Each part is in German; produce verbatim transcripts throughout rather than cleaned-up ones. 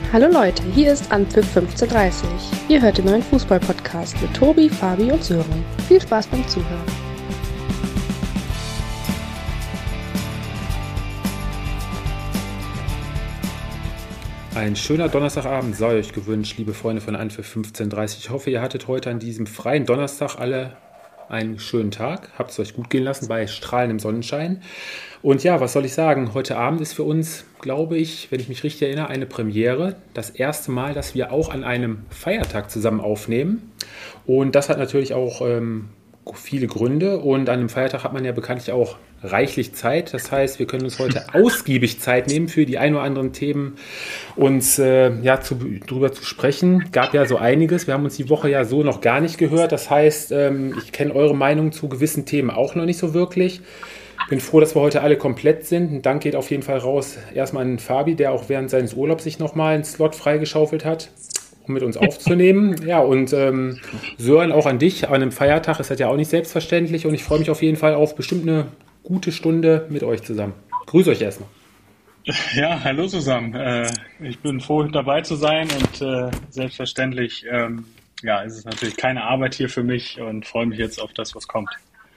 Hallo Leute, hier ist Anpfiff fünfzehn Uhr dreißig. Ihr hört den neuen Fußball-Podcast mit Tobi, Fabi und Sören. Viel Spaß beim Zuhören. Ein schöner Donnerstagabend sei euch gewünscht, liebe Freunde von Anpfiff fünfzehn Uhr dreißig. Ich hoffe, ihr hattet heute an diesem freien Donnerstag alle einen schönen Tag. Habt es euch gut gehen lassen bei strahlendem Sonnenschein. Und ja, was soll ich sagen? Heute Abend ist für uns, glaube ich, wenn ich mich richtig erinnere, eine Premiere. Das erste Mal, dass wir auch an einem Feiertag zusammen aufnehmen. Und das hat natürlich auch ähm, viele Gründe. Und an einem Feiertag hat man ja bekanntlich auch reichlich Zeit. Das heißt, wir können uns heute ausgiebig Zeit nehmen für die ein oder anderen Themen, uns äh, ja zu, drüber zu sprechen. Gab ja so einiges. Wir haben uns die Woche ja so noch gar nicht gehört. Das heißt, ähm, ich kenne eure Meinung zu gewissen Themen auch noch nicht so wirklich. Bin froh, dass wir heute alle komplett sind. Ein Dank geht auf jeden Fall raus erstmal an Fabi, der auch während seines Urlaubs sich nochmal einen Slot freigeschaufelt hat, um mit uns aufzunehmen. Ja, und ähm, Sören, auch an dich. An einem Feiertag ist das ja auch nicht selbstverständlich. Und ich freue mich auf jeden Fall auf bestimmt eine gute Stunde mit euch zusammen. Grüß euch erstmal. Ja, hallo zusammen. Äh, ich bin froh, dabei zu sein. Und äh, selbstverständlich ähm, ja, ist es natürlich keine Arbeit hier für mich und freue mich jetzt auf das, was kommt.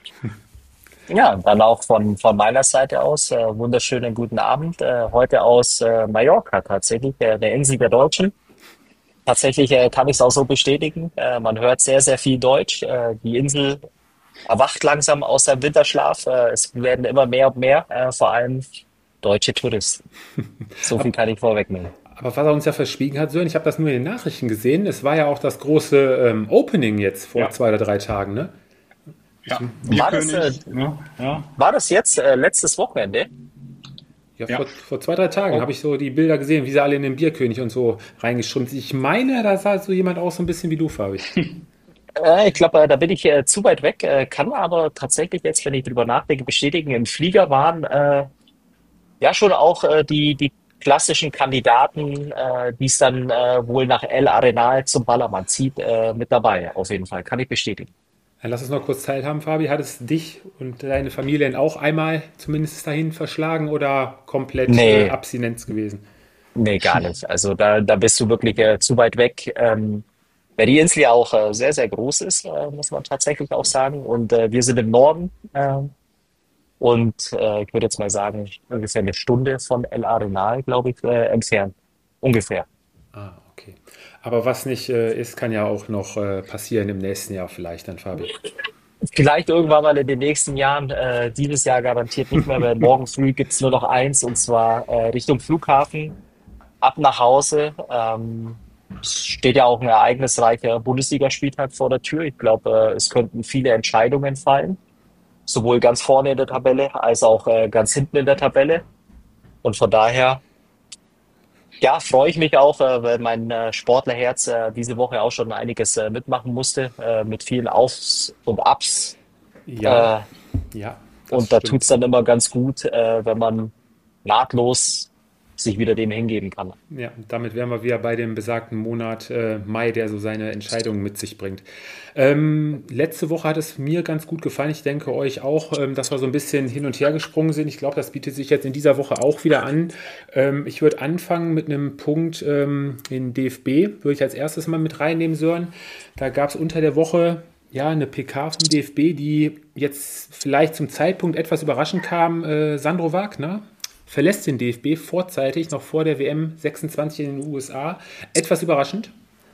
Ja, dann auch von, von meiner Seite aus äh, wunderschönen guten Abend. Äh, heute aus äh, Mallorca tatsächlich, äh, der Insel der Deutschen. Tatsächlich äh, kann ich es auch so bestätigen. Äh, man hört sehr, sehr viel Deutsch. Äh, die Insel erwacht langsam aus seinem Winterschlaf. Äh, es werden immer mehr und mehr, äh, vor allem deutsche Touristen. So viel kann ich vorwegnehmen. Aber was er uns ja verschwiegen hat, Sören, ich habe das nur in den Nachrichten gesehen. Es war ja auch das große ähm, Opening jetzt vor Ja. zwei oder drei Tagen, ne? Ja, War das, Bierkönig, äh, ne? Ja. War das jetzt äh, letztes Wochenende? Ja, Ja. Vor, vor zwei, drei Tagen Oh. habe ich so die Bilder gesehen, wie sie alle in den Bierkönig und so reingeschrumpft. Ich meine, da sah so jemand aus, so ein bisschen wie du, Fabi. Äh, ich glaube, äh, da bin ich äh, zu weit weg, äh, kann aber tatsächlich jetzt, wenn ich drüber nachdenke, bestätigen, im Flieger waren äh, ja schon auch äh, die, die klassischen Kandidaten, äh, die es dann äh, wohl nach El Arenal zum Ballermann zieht, äh, mit dabei. Auf jeden Fall, kann ich bestätigen. Dann lass uns noch kurz teilhaben, Fabi. Hat es dich und deine Familie auch einmal zumindest dahin verschlagen oder komplett äh, Nee, Abstinenz gewesen? nee, gar nicht. Also da, da bist du wirklich äh, zu weit weg. Ähm, weil die Insel ja auch äh, sehr, sehr groß ist, äh, muss man tatsächlich auch sagen. Und äh, wir sind im Norden. ähm, Und äh, ich würde jetzt mal sagen, ungefähr eine Stunde von El Arenal, glaube ich, äh, entfernt. Ungefähr. Ah, okay. Aber was nicht äh, ist, kann ja auch noch äh, passieren im nächsten Jahr vielleicht dann, Fabi. Vielleicht irgendwann mal in den nächsten Jahren, äh, dieses Jahr garantiert nicht mehr, weil morgen früh gibt's nur noch eins, und zwar äh, Richtung Flughafen, ab nach Hause. Ähm, es steht ja auch ein ereignisreicher Bundesligaspieltag vor der Tür. Ich glaube, äh, es könnten viele Entscheidungen fallen, sowohl ganz vorne in der Tabelle als auch äh, ganz hinten in der Tabelle. Und von daher, ja, freue ich mich auch, äh, weil mein äh, Sportlerherz äh, diese Woche auch schon einiges äh, mitmachen musste, äh, mit vielen Aufs und Ups. Ja, Äh, ja, das und da tut's stimmt. dann immer ganz gut, äh, wenn man nahtlos sich wieder dem hingeben kann. Ja, damit wären wir wieder bei dem besagten Monat äh, Mai, der so seine Entscheidungen mit sich bringt. Ähm, letzte Woche hat es mir ganz gut gefallen. Ich denke euch auch, ähm, dass wir so ein bisschen hin und her gesprungen sind. Ich glaube, das bietet sich jetzt in dieser Woche auch wieder an. Ähm, ich würde anfangen mit einem Punkt ähm, in D F B, würde ich als erstes mal mit reinnehmen, Sören. Da gab es unter der Woche ja eine P K vom D F B, die jetzt vielleicht zum Zeitpunkt etwas überraschend kam. Äh, Sandro Wagner verlässt den D F B vorzeitig, noch vor der W M sechsundzwanzig in den U S A. Etwas überraschend.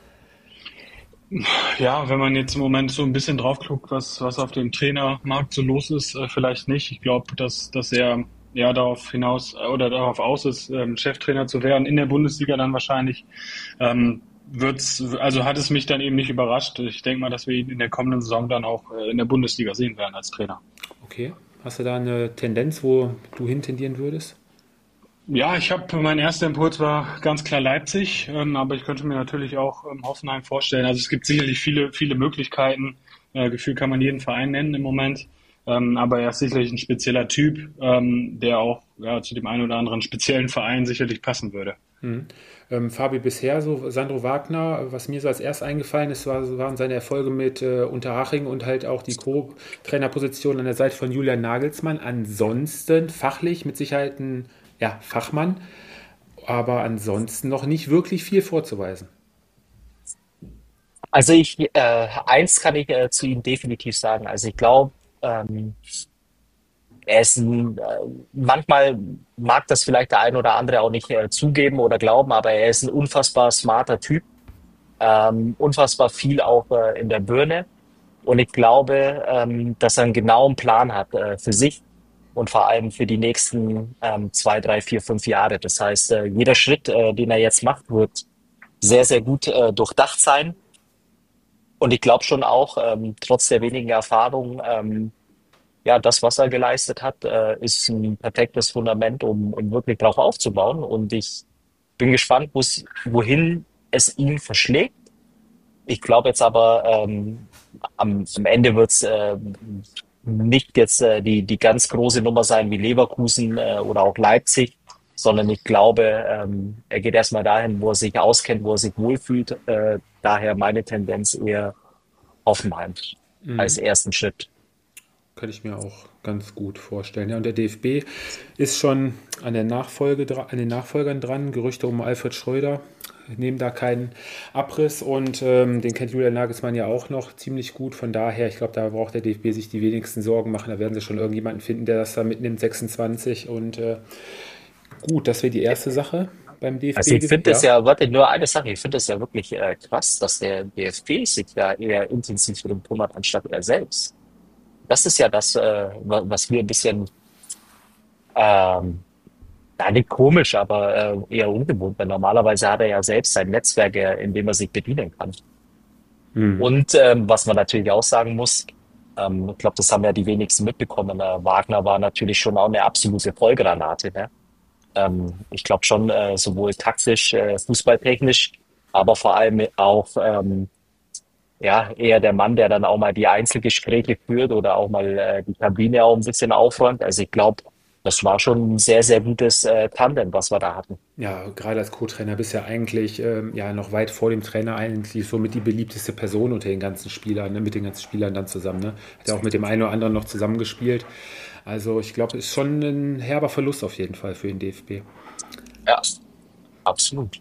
Ja, wenn man jetzt im Moment so ein bisschen drauf guckt, was, was auf dem Trainermarkt so los ist, äh, vielleicht nicht. Ich glaube, dass, dass er ja darauf hinaus äh, oder darauf aus ist, ähm, Cheftrainer zu werden, in der Bundesliga dann wahrscheinlich. Ähm, wird's, also hat es mich dann eben nicht überrascht. Ich denke mal, dass wir ihn in der kommenden Saison dann auch äh, in der Bundesliga sehen werden als Trainer. Okay. Hast du da eine Tendenz, wo du hintendieren würdest? Ja, ich habe, mein erster Impuls war ganz klar Leipzig, ähm, aber ich könnte mir natürlich auch ähm, Hoffenheim vorstellen. Also es gibt sicherlich viele, viele Möglichkeiten. Äh, Gefühl kann man jeden Verein nennen im Moment. Ähm, aber er ist sicherlich ein spezieller Typ, ähm, der auch ja, zu dem einen oder anderen speziellen Verein sicherlich passen würde. Mhm. Ähm, Fabi, bisher so Sandro Wagner, was mir so als erst eingefallen ist, war, waren seine Erfolge mit äh, Unterhaching und halt auch die Co-Trainerposition an der Seite von Julian Nagelsmann. Ansonsten fachlich mit Sicherheit ein ja, Fachmann. aber ansonsten noch nicht wirklich viel vorzuweisen. Also ich, äh, eins kann ich äh, zu ihm definitiv sagen. Also ich glaube, ähm, er ist ein, äh, manchmal mag das vielleicht der ein oder andere auch nicht äh, zugeben oder glauben, aber er ist ein unfassbar smarter Typ, ähm, unfassbar viel auch äh, in der Birne. Und ich glaube, ähm, dass er einen genauen Plan hat äh, für sich und vor allem für die nächsten ähm, zwei, drei, vier, fünf Jahre. Das heißt, äh, jeder Schritt, äh, den er jetzt macht, wird sehr, sehr gut äh, durchdacht sein. Und ich glaube schon auch, ähm, trotz der wenigen Erfahrung, ähm, ja, das, was er geleistet hat, äh, ist ein perfektes Fundament, um, um wirklich darauf aufzubauen. Und ich bin gespannt, wo's, wohin es ihn verschlägt. Ich glaube jetzt aber, ähm, am, am Ende wird es äh, nicht jetzt äh, die, die ganz große Nummer sein wie Leverkusen äh, oder auch Leipzig, sondern ich glaube, ähm, er geht erstmal dahin, wo er sich auskennt, wo er sich wohlfühlt. Äh, daher meine Tendenz eher Hoffenheim als Mhm. ersten Schritt. Kann ich mir auch ganz gut vorstellen. Ja, und der D F B ist schon an der Nachfolge, dra- an den Nachfolgern dran. Gerüchte um Alfred Schröder nehmen da keinen Abriss und ähm, den kennt Julian Nagelsmann ja auch noch ziemlich gut. Von daher, ich glaube, da braucht der D F B sich die wenigsten Sorgen machen. Da werden sie schon irgendjemanden finden, der das da mitnimmt, sechsundzwanzig. Und äh, gut, das wäre die erste Sache beim Also D F B. ich finde es Ja. ja, warte, nur eine Sache, ich finde es ja wirklich äh, krass, dass der D F B sich da eher intensiv drum kümmert, anstatt er selbst. Das ist ja das, äh, wa- was wir ein bisschen, ähm, ja, nicht komisch, aber äh, eher ungewohnt, weil normalerweise hat er ja selbst sein Netzwerk, äh, in dem er sich bedienen kann. Hm. Und ähm, was man natürlich auch sagen muss, ähm, ich glaube, das haben ja die wenigsten mitbekommen, äh, Wagner war natürlich schon auch eine absolute Vollgranate, ne? Ähm, ich glaube schon, äh, sowohl taktisch, äh, fußballtechnisch, aber vor allem auch ähm, ja, eher der Mann, der dann auch mal die Einzelgespräche führt oder auch mal äh, die Kabine auch ein bisschen aufräumt. Also ich glaube, das war schon ein sehr, sehr gutes äh, Tandem, was wir da hatten. Ja, gerade als Co-Trainer bist du ja eigentlich ähm, ja noch weit vor dem Trainer eigentlich somit die beliebteste Person unter den ganzen Spielern, ne, mit den ganzen Spielern dann zusammen. Ne? Hat ja auch mit dem einen oder anderen noch zusammengespielt. Also ich glaube, es ist schon ein herber Verlust auf jeden Fall für den D F B. Ja, absolut.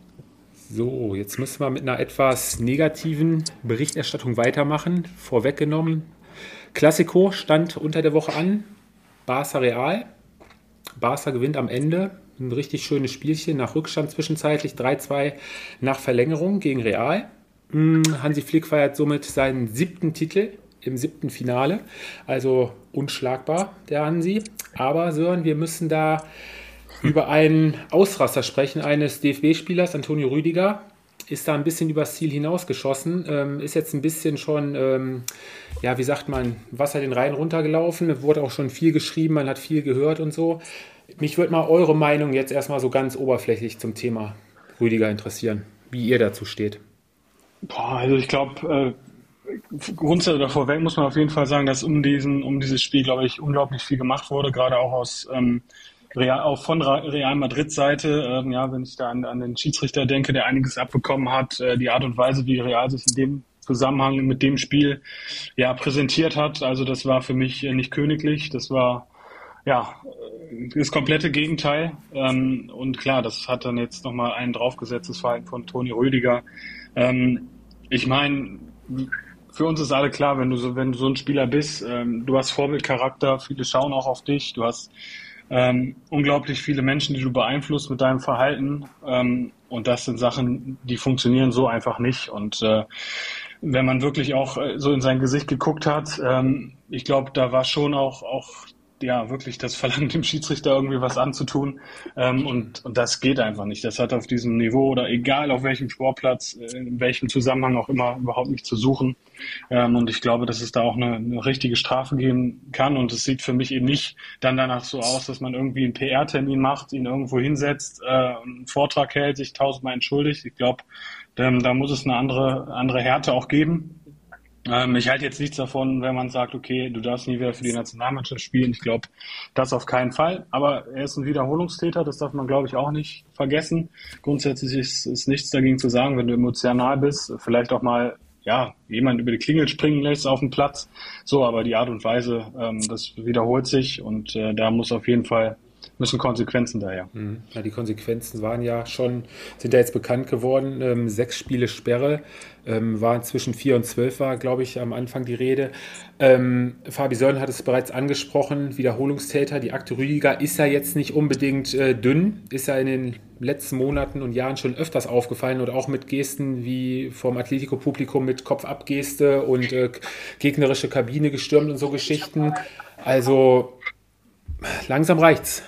So, jetzt müssen wir mit einer etwas negativen Berichterstattung weitermachen. Vorweggenommen, Classico stand unter der Woche an. Barca Real. Barca gewinnt am Ende. Ein richtig schönes Spielchen nach Rückstand zwischenzeitlich. drei zwei nach Verlängerung gegen Real. Hm, Hansi Flick feiert somit seinen siebten Titel im siebten Finale. Also unschlagbar, der Hansi. Aber Sören, wir müssen da über einen Ausraster sprechen eines D F B-Spielers, Antonio Rüdiger. Ist da ein bisschen übers Ziel hinausgeschossen. Ähm, ist jetzt ein bisschen schon, ähm, ja, wie sagt man, Wasser den Rhein runtergelaufen. Es wurde auch schon viel geschrieben, man hat viel gehört und so. Mich würde mal eure Meinung jetzt erstmal so ganz oberflächlich zum Thema Rüdiger interessieren, wie ihr dazu steht. Boah, also ich glaube, äh, grundsätzlich oder vorweg muss man auf jeden Fall sagen, dass um diesen, um dieses Spiel, glaube ich, unglaublich viel gemacht wurde, gerade auch aus ähm, Real, auch von Ra- Real Madrid Seite. Ähm, ja, wenn ich da an, an den Schiedsrichter denke, der einiges abbekommen hat, äh, die Art und Weise, wie Real sich in dem Zusammenhang mit dem Spiel ja präsentiert hat, also das war für mich äh, nicht königlich. Das war ja äh, das komplette Gegenteil. Ähm, und klar, das hat dann jetzt nochmal ein draufgesetztes Verhalten von Toni Rüdiger. Ähm, ich meine, für uns ist alle klar, wenn du so, wenn du so ein Spieler bist, ähm, du hast Vorbildcharakter, viele schauen auch auf dich, du hast ähm, unglaublich viele Menschen, die du beeinflusst mit deinem Verhalten. Ähm, und das sind Sachen, die funktionieren so einfach nicht. Und äh, wenn man wirklich auch äh, so in sein Gesicht geguckt hat, ähm, ich glaube, da war schon auch, auch ja wirklich das Verlangen, dem Schiedsrichter irgendwie was anzutun. Ähm, und, und das geht einfach nicht. Das hat auf diesem Niveau oder egal auf welchem Sportplatz, äh, in welchem Zusammenhang auch immer, überhaupt nicht zu suchen. Ähm, und ich glaube, dass es da auch eine, eine richtige Strafe geben kann. Und es sieht für mich eben nicht dann danach so aus, dass man irgendwie einen P R-Termin macht, ihn irgendwo hinsetzt, äh, einen Vortrag hält, sich tausendmal entschuldigt. Ich glaube, ähm, da muss es eine andere, andere Härte auch geben. Ähm, ich halte jetzt nichts davon, wenn man sagt, okay, du darfst nie wieder für die Nationalmannschaft spielen. Ich glaube, das auf keinen Fall. Aber er ist ein Wiederholungstäter, das darf man, glaube ich, auch nicht vergessen. Grundsätzlich ist, ist nichts dagegen zu sagen, wenn du emotional bist, vielleicht auch mal ja, jemand über die Klingel springen lässt auf dem Platz. So, aber die Art und Weise, ähm, das wiederholt sich und äh, da muss auf jeden Fall müssen Konsequenzen daher. Mhm. Ja, die Konsequenzen waren ja schon, sind ja jetzt bekannt geworden. Ähm, sechs Spiele Sperre, ähm, waren zwischen vier und zwölf war, glaube ich, am Anfang die Rede. Ähm, Fabi Sören hat es bereits angesprochen, Wiederholungstäter. Die Akte Rüdiger ist ja jetzt nicht unbedingt äh, dünn, ist ja in den letzten Monaten und Jahren schon öfters aufgefallen und auch mit Gesten wie vom Atletico-Publikum mit Kopf-Ab-Geste und äh, gegnerische Kabine gestürmt und so Geschichten. Also langsam reicht's.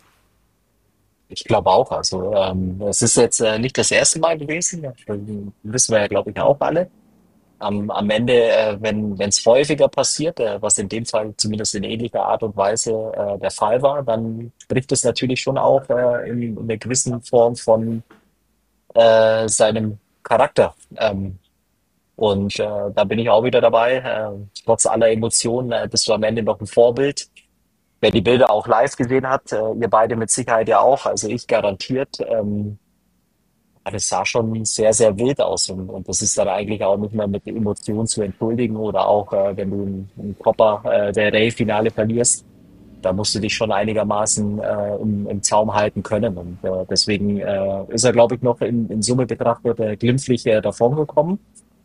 Ich glaube auch. Also ähm, es ist jetzt äh, nicht das erste Mal gewesen. Das wissen wir ja, glaube ich, auch alle. Am, am Ende, äh, wenn wenn es häufiger passiert, äh, was in dem Fall zumindest in ähnlicher Art und Weise äh, der Fall war, dann spricht es natürlich schon auch äh, in, in einer gewissen Form von äh, seinem Charakter. Ähm, und äh, da bin ich auch wieder dabei. Äh, trotz aller Emotionen äh, bist du am Ende noch ein Vorbild. Wer die Bilder auch live gesehen hat, äh, ihr beide mit Sicherheit ja auch, also ich garantiert, ähm, das sah schon sehr, sehr wild aus. Und, und das ist dann eigentlich auch nicht mehr mit Emotionen zu entschuldigen oder auch, äh, wenn du im, im Copa äh, der Rey-Finale verlierst, da musst du dich schon einigermaßen äh, im, im Zaum halten können. Und äh, deswegen äh, ist er, glaube ich, noch in, in Summe betrachtet äh, glimpflich äh, davongekommen.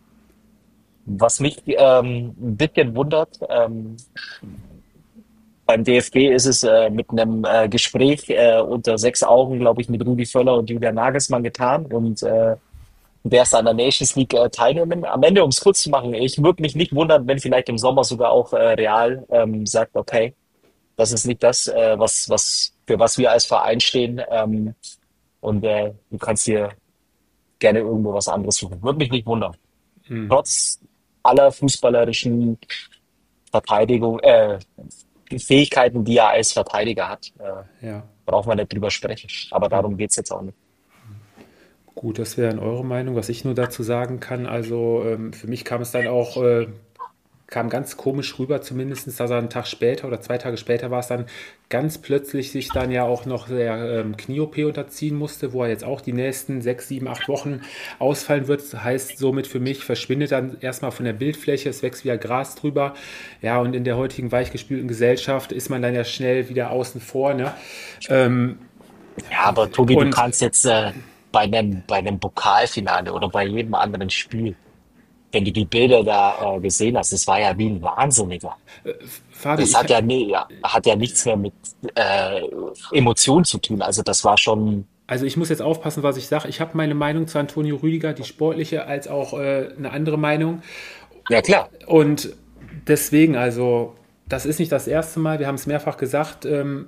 Was mich ähm, ein bisschen wundert, ähm, beim D F B ist es äh, mit einem äh, Gespräch äh, unter sechs Augen, glaube ich, mit Rudi Völler und Julian Nagelsmann getan und äh, wärst an der Nations League äh, teilnehmen. Am Ende, um es kurz zu machen, ich würde mich nicht wundern, wenn vielleicht im Sommer sogar auch äh, Real ähm, sagt, okay, das ist nicht das, äh, was, was, für was wir als Verein stehen, ähm, und äh, du kannst dir gerne irgendwo was anderes suchen. Würde mich nicht wundern. Mhm. Trotz aller fußballerischen Verteidigung, äh, die Fähigkeiten, die er als Verteidiger hat, äh, Ja. braucht man nicht drüber sprechen. Aber darum geht's jetzt auch nicht. Gut, das wäre dann eure Meinung. Was ich nur dazu sagen kann, also ähm, für mich kam es dann auch, äh, kam ganz komisch rüber, zumindest, dass er einen Tag später oder zwei Tage später war es dann, ganz plötzlich sich dann ja auch noch der ähm, Knie-O P unterziehen musste, wo er jetzt auch die nächsten sechs, sieben, acht Wochen ausfallen wird. Heißt somit für mich, verschwindet dann erstmal von der Bildfläche, es wächst wieder Gras drüber. Ja, und in der heutigen weichgespülten Gesellschaft ist man dann ja schnell wieder außen vor, ne? Ähm, Ja, aber Tobi, du und kannst jetzt äh, bei einem, bei einem Pokalfinale oder bei jedem anderen Spiel, wenn du die Bilder da äh, gesehen hast, das war ja wie ein Wahnsinniger. Fabi, Das ich, hat ja, nie, ja, hat ja nichts mehr mit äh, Emotionen zu tun. Also das war schon, Also ich muss jetzt aufpassen, was ich sage. Ich habe meine Meinung zu Antonio Rüdiger, die sportliche, als auch äh, eine andere Meinung. ja klar, Und deswegen, also das ist nicht das erste Mal, wir haben es mehrfach gesagt, ähm,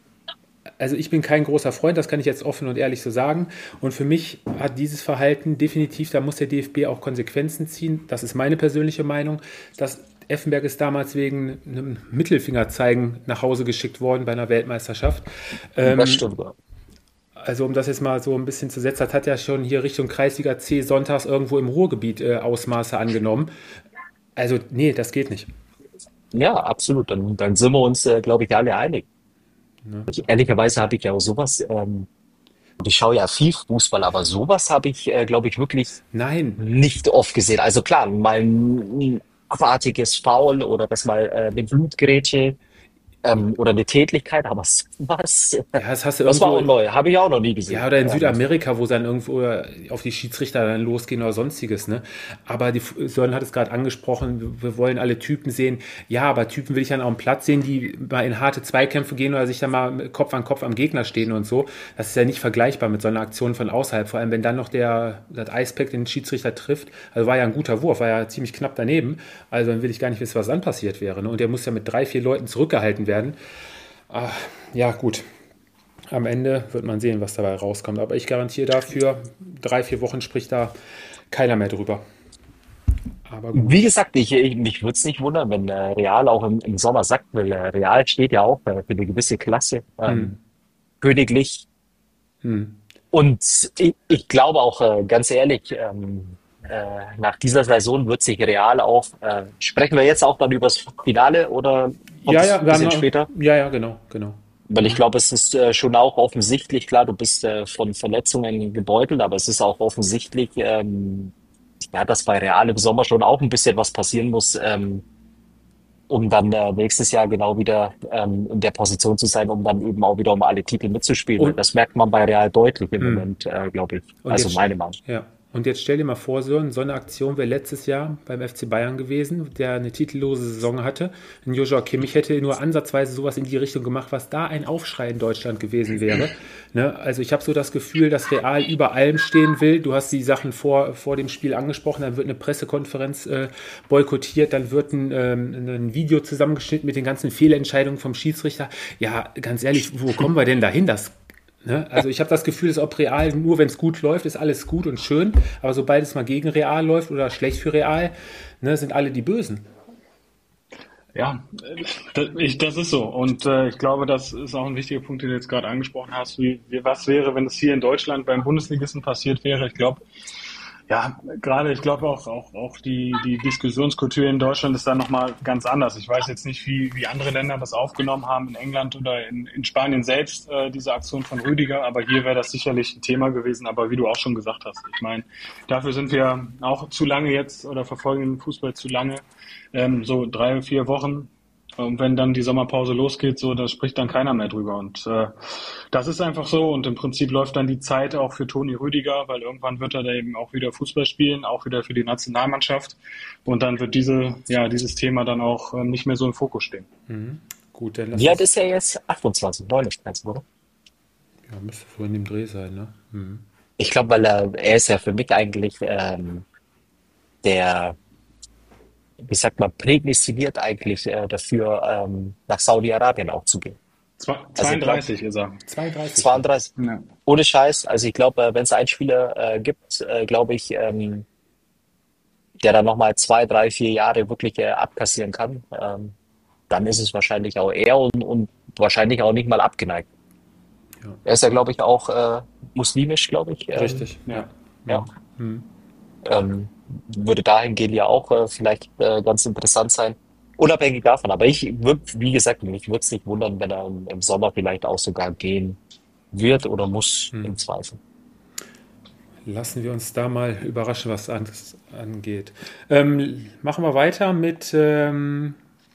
also ich bin kein großer Freund, das kann ich jetzt offen und ehrlich so sagen. Und für mich hat dieses Verhalten definitiv, da muss der D F B auch Konsequenzen ziehen. Das ist meine persönliche Meinung. Dass Effenberg ist damals wegen einem Mittelfingerzeigen nach Hause geschickt worden bei einer Weltmeisterschaft. Ähm, das stimmt. Ja. also um das jetzt mal so ein bisschen zu setzen, das hat ja schon hier Richtung Kreisliga C sonntags irgendwo im Ruhrgebiet äh, Ausmaße angenommen. Also nee, das geht nicht. Ja, absolut. Dann, dann sind wir uns, äh, glaube ich, alle einig. Ich, ehrlicherweise habe ich ja auch sowas, ähm, und ich schaue ja viel Fußball, aber sowas habe ich, äh, glaube ich, wirklich Nein, nicht oft gesehen. Also klar, mal ein, ein abartiges Foul oder das mal äh, eine Blutgrätsche ähm, oder eine Tätlichkeit, aber sowas, ja, das hast du das war auch irgendwo. neu, habe ich auch noch nie Ja, gesehen. oder in Ähm, Südamerika, wo dann irgendwo auf die Schiedsrichter dann losgehen oder sonstiges, ne? Aber die Sören hat es gerade angesprochen, wir wir wollen alle Typen sehen. Ja, aber Typen will ich dann auch am Platz sehen, die mal in harte Zweikämpfe gehen oder sich dann mal mit Kopf an Kopf am Gegner stehen und so. Das ist ja nicht vergleichbar mit so einer Aktion von außerhalb. Vor allem, wenn dann noch der, das Eispack den Schiedsrichter trifft. Also war ja ein guter Wurf, war ja ziemlich knapp daneben. Also dann will ich gar nicht wissen, was dann passiert wäre, ne? Und der muss ja mit drei, vier Leuten zurückgehalten werden. Ah, ja, gut. Am Ende wird man sehen, was dabei rauskommt. Aber ich garantiere dafür, drei, vier Wochen spricht da keiner mehr drüber. Aber gut. Wie gesagt, ich, ich, mich würde es nicht wundern, wenn äh, Real auch im, im Sommer sagt, weil äh, Real steht ja auch äh, für eine gewisse Klasse, Hm, ähm, königlich. hm. Und ich, ich glaube auch, äh, ganz ehrlich, ähm, äh, nach dieser Saison wird sich Real auch, äh, sprechen wir jetzt auch dann über das Finale oder kommt Ja, es ja, ein wir haben bisschen noch, später? ja, ja, genau, genau. Weil ich glaube, es ist äh, schon auch offensichtlich, klar, du bist äh, von Verletzungen gebeutelt, aber es ist auch offensichtlich, ähm, ja, dass bei Real im Sommer schon auch ein bisschen was passieren muss, ähm, um dann äh, nächstes Jahr genau wieder ähm, in der Position zu sein, um dann eben auch wieder um alle Titel mitzuspielen. Und Und, das merkt man bei Real deutlich im hm. Moment, äh, glaube ich. und Also jetzt, meine Meinung. ja. Und jetzt stell dir mal vor, Sören, so eine Aktion wäre letztes Jahr beim F C Bayern gewesen, der eine titellose Saison hatte. Ein Joshua Kimmich hätte nur ansatzweise sowas in die Richtung gemacht, was da ein Aufschrei in Deutschland gewesen wäre. Ne? Also ich habe so das Gefühl, dass Real über allem stehen will. Du hast die Sachen vor, vor dem Spiel angesprochen, dann wird eine Pressekonferenz äh, boykottiert, dann wird ein, ähm, ein Video zusammengeschnitten mit den ganzen Fehlentscheidungen vom Schiedsrichter. Ja, ganz ehrlich, wo kommen wir denn dahin? Das Ne? Also ich habe das Gefühl, dass ob Real nur, wenn es gut läuft, ist alles gut und schön, aber sobald es mal gegen Real läuft oder schlecht für Real, ne, sind alle die Bösen. Ja, das, ich, das ist so. Und äh, ich glaube, das ist auch ein wichtiger Punkt, den du jetzt gerade angesprochen hast. Wie, wie, was wäre, wenn es hier in Deutschland beim Bundesligisten passiert wäre? Ich glaube, ja, gerade, ich glaube auch, auch, auch die, die Diskussionskultur in Deutschland ist da nochmal ganz anders. Ich weiß jetzt nicht, wie, wie andere Länder das aufgenommen haben, in England oder in, in Spanien selbst, äh, diese Aktion von Rüdiger, aber hier wäre das sicherlich ein Thema gewesen, aber wie du auch schon gesagt hast, ich meine, dafür sind wir auch zu lange jetzt oder verfolgen den Fußball zu lange, ähm, so drei, vier Wochen. Und wenn dann die Sommerpause losgeht, so, da spricht dann keiner mehr drüber. Und äh, das ist einfach so. Und im Prinzip läuft dann die Zeit auch für Toni Rüdiger, weil irgendwann wird er da eben auch wieder Fußball spielen, auch wieder für die Nationalmannschaft. Und dann wird diese, ja, dieses Thema dann auch ähm, nicht mehr so im Fokus stehen. Mhm. Gut, dann lass Wie alt uns. ist er jetzt? achtundzwanzig, neunundzwanzig, oder? Ja, müsste so in dem Dreh sein, ne? Mhm. Ich glaube, weil er, er ist ja für mich eigentlich ähm, der, wie sagt man, prädestiniert eigentlich äh, dafür, ähm, nach Saudi-Arabien auch zu gehen. Zwei- Also ich glaube, zweiunddreißig ist er. zweiunddreißig schon. zweiunddreißig, Ja. ohne Scheiß. Also ich glaube, äh, wenn es einen Spieler äh, gibt, äh, glaube ich, ähm, der dann nochmal zwei, drei, vier Jahre wirklich äh, abkassieren kann, ähm, dann ist es wahrscheinlich auch er und, und wahrscheinlich auch nicht mal abgeneigt. Ja, Er ist ja, glaube ich, auch äh, muslimisch, glaube ich. Ähm, richtig, Ja. ja. ja. Mhm. Mhm. Ähm, würde dahingehend ja auch äh, vielleicht äh, ganz interessant sein. Unabhängig davon. Aber ich würde, wie gesagt, mich würde es nicht wundern, wenn er im, im Sommer vielleicht auch sogar gehen wird oder muss Mhm. im Zweifel. Lassen wir uns da mal überraschen, was das angeht. Ähm, machen wir weiter mit ähm,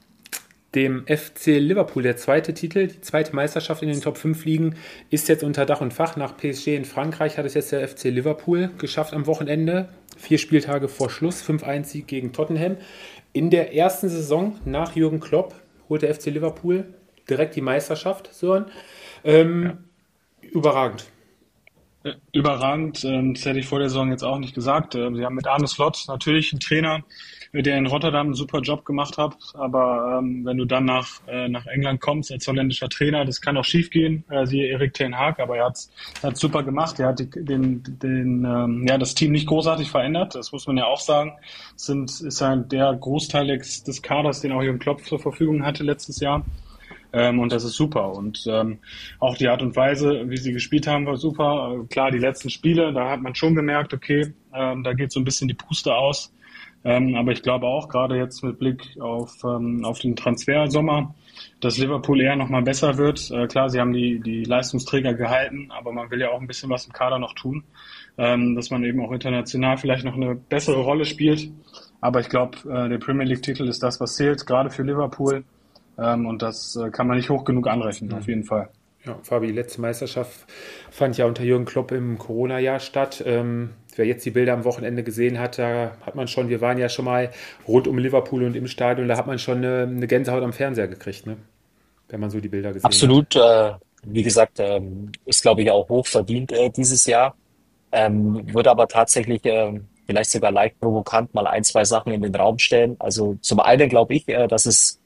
dem F C Liverpool. Der zweite Titel, die zweite Meisterschaft in den Top fünf Ligen ist jetzt unter Dach und Fach. Nach P S G in Frankreich hat es jetzt der F C Liverpool geschafft am Wochenende. Vier Spieltage vor Schluss, fünf eins Sieg gegen Tottenham. In der ersten Saison nach Jürgen Klopp holt der F C Liverpool direkt die Meisterschaft, Sören. Ähm, Überragend. Äh, Überragend, ähm, das hätte ich vor der Saison jetzt auch nicht gesagt. Ähm, Sie haben mit Arne Slot natürlich einen Trainer, äh, der in Rotterdam einen super Job gemacht hat, aber ähm, wenn du dann nach, äh, nach England kommst als holländischer Trainer, das kann auch schief gehen, äh, siehe Erik ten Hag, aber er hat es super gemacht. Er hat die, den, den, ähm, ja, das Team nicht großartig verändert, das muss man ja auch sagen. Es sind, ist ja der Großteil des, des Kaders, den auch Jürgen Klopp zur Verfügung hatte letztes Jahr. Ähm, und das ist super. Und ähm, auch die Art und Weise, wie sie gespielt haben, war super. Äh, klar, die letzten Spiele, da hat man schon gemerkt, okay, ähm, da geht so ein bisschen die Puste aus. Ähm, aber ich glaube auch, gerade jetzt mit Blick auf, ähm, auf den Transfersommer, dass Liverpool eher nochmal besser wird. Äh, klar, sie haben die, die Leistungsträger gehalten, aber man will ja auch ein bisschen was im Kader noch tun, ähm, dass man eben auch international vielleicht noch eine bessere Rolle spielt. Aber ich glaube, äh, der Premier League-Titel ist das, was zählt, gerade für Liverpool. Ähm, und das äh, kann man nicht hoch genug anrechnen, auf jeden Fall. Ja, Fabi, die letzte Meisterschaft fand ja unter Jürgen Klopp im Corona-Jahr statt. Ähm, wer jetzt die Bilder am Wochenende gesehen hat, da hat man schon, wir waren ja schon mal rund um Liverpool und im Stadion, da hat man schon eine, eine Gänsehaut am Fernseher gekriegt, ne? Wenn man so die Bilder gesehen hat. Absolut, äh, wie gesagt, ähm, ist, glaube ich, auch hoch verdient äh, dieses Jahr. Ähm, würde aber tatsächlich ähm, vielleicht sogar leicht provokant mal ein, zwei Sachen in den Raum stellen. Also zum einen glaube ich, äh, dass es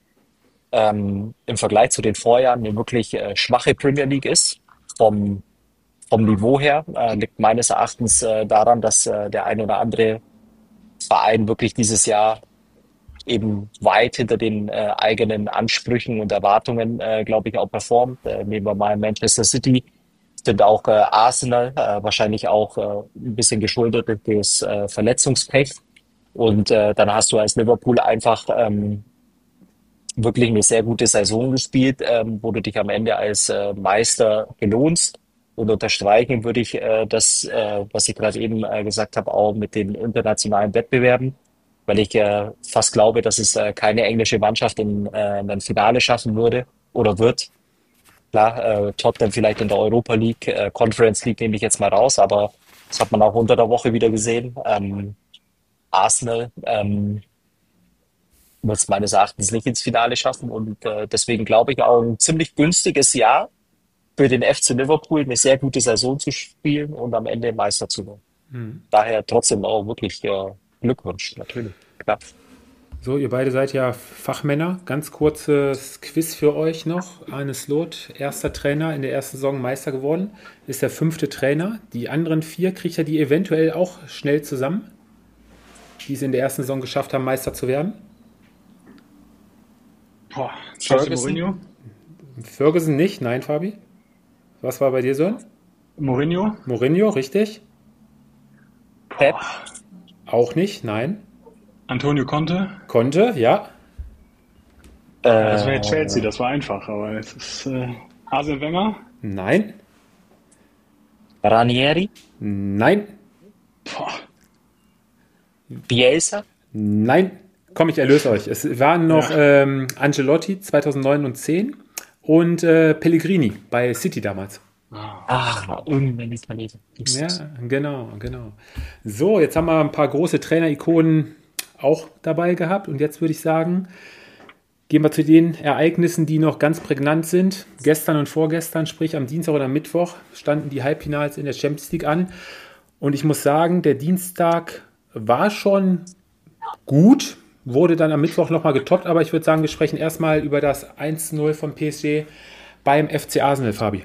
ähm, im Vergleich zu den Vorjahren eine wirklich äh, schwache Premier League ist. Vom, vom Niveau her äh, liegt meines Erachtens äh, daran, dass äh, der ein oder andere Verein wirklich dieses Jahr eben weit hinter den äh, eigenen Ansprüchen und Erwartungen, äh, glaube ich, auch performt. Äh, nehmen wir mal Manchester City, sind auch äh, Arsenal, äh, wahrscheinlich auch äh, ein bisschen geschuldet durch das äh, Verletzungspech. Und äh, dann hast du als Liverpool einfach ähm, wirklich eine sehr gute Saison gespielt, ähm, wo du dich am Ende als äh, Meister belohnst. Und unterstreichen würde ich äh, das, äh, was ich gerade eben äh, gesagt habe, auch mit den internationalen Wettbewerben. weil ich äh, fast glaube, dass es äh, keine englische Mannschaft in äh, ein Finale schaffen würde oder wird. Klar, äh, Tottenham vielleicht in der Europa League, äh, Conference League nehme ich jetzt mal raus, aber das hat man auch unter der Woche wieder gesehen. Ähm, Arsenal ähm, wird es meines Erachtens nicht ins Finale schaffen und äh, deswegen glaube ich auch ein ziemlich günstiges Jahr für den F C Liverpool, eine sehr gute Saison zu spielen und am Ende Meister zu werden. Daher trotzdem auch wirklich äh, Glückwunsch, natürlich. Klar. So, ihr beide seid ja Fachmänner. Ganz kurzes Quiz für euch noch. Arne Slot, erster Trainer in der ersten Saison Meister geworden, ist der fünfte Trainer. Die anderen vier kriegt er die eventuell auch schnell zusammen, die es in der ersten Saison geschafft haben, Meister zu werden. Boah, Jose Ferguson? Mourinho? Ferguson nicht, nein, Fabi. Was war bei dir, Sören? Mourinho? Mourinho, richtig? Pep, Auch nicht, nein. Antonio Conte? Konnte, ja. Ja, das wäre äh, Chelsea, das war einfach, aber es ist äh, Arsene Wenger? Nein. Ranieri, Nein. Boah, Bielsa, Nein. Komm, ich erlöse euch. Es waren noch Ja. ähm, Ancelotti zweitausendneun und zehn und äh, Pellegrini bei City damals. ah, irgendein Italiener. Ja, genau, genau. So, jetzt haben wir ein paar große Trainer-Ikonen auch dabei gehabt und jetzt würde ich sagen, gehen wir zu den Ereignissen, die noch ganz prägnant sind. Gestern und vorgestern, sprich am Dienstag oder am Mittwoch, standen die Halbfinals in der Champions League an und ich muss sagen, der Dienstag war schon gut, wurde dann am Mittwoch nochmal getoppt, aber ich würde sagen, wir sprechen erstmal über das eins zu null von P S G beim F C Arsenal, Fabi.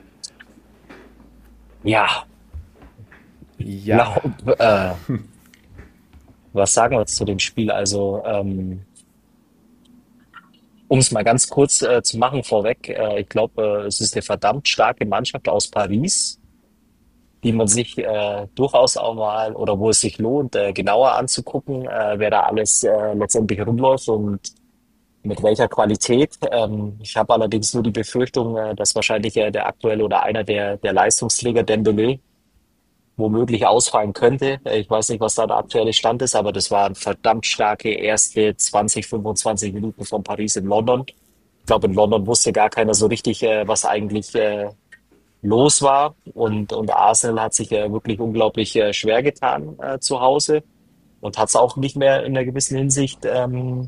Ja, Ja, glaub, äh, was sagen wir jetzt zu dem Spiel? Also, ähm, um es mal ganz kurz äh, zu machen vorweg, äh, ich glaube, äh, es ist eine verdammt starke Mannschaft aus Paris, die man sich äh, durchaus auch mal oder wo es sich lohnt, äh, genauer anzugucken, äh, wer da alles äh, letztendlich rumläuft und mit welcher Qualität. Ähm, ich habe allerdings nur die Befürchtung, äh, dass wahrscheinlich äh, der aktuelle oder einer der, der Leistungsträger Dembélé womöglich ausfallen könnte. Äh, Ich weiß nicht, was da der aktuelle Stand ist, aber das waren verdammt starke erste zwanzig, fünfundzwanzig Minuten von Paris in London. Ich glaube, in London wusste gar keiner so richtig, äh, was eigentlich äh, los war. Und, und Arsenal hat sich äh, wirklich unglaublich äh, schwer getan äh, zu Hause und hat es auch nicht mehr in einer gewissen Hinsicht ähm,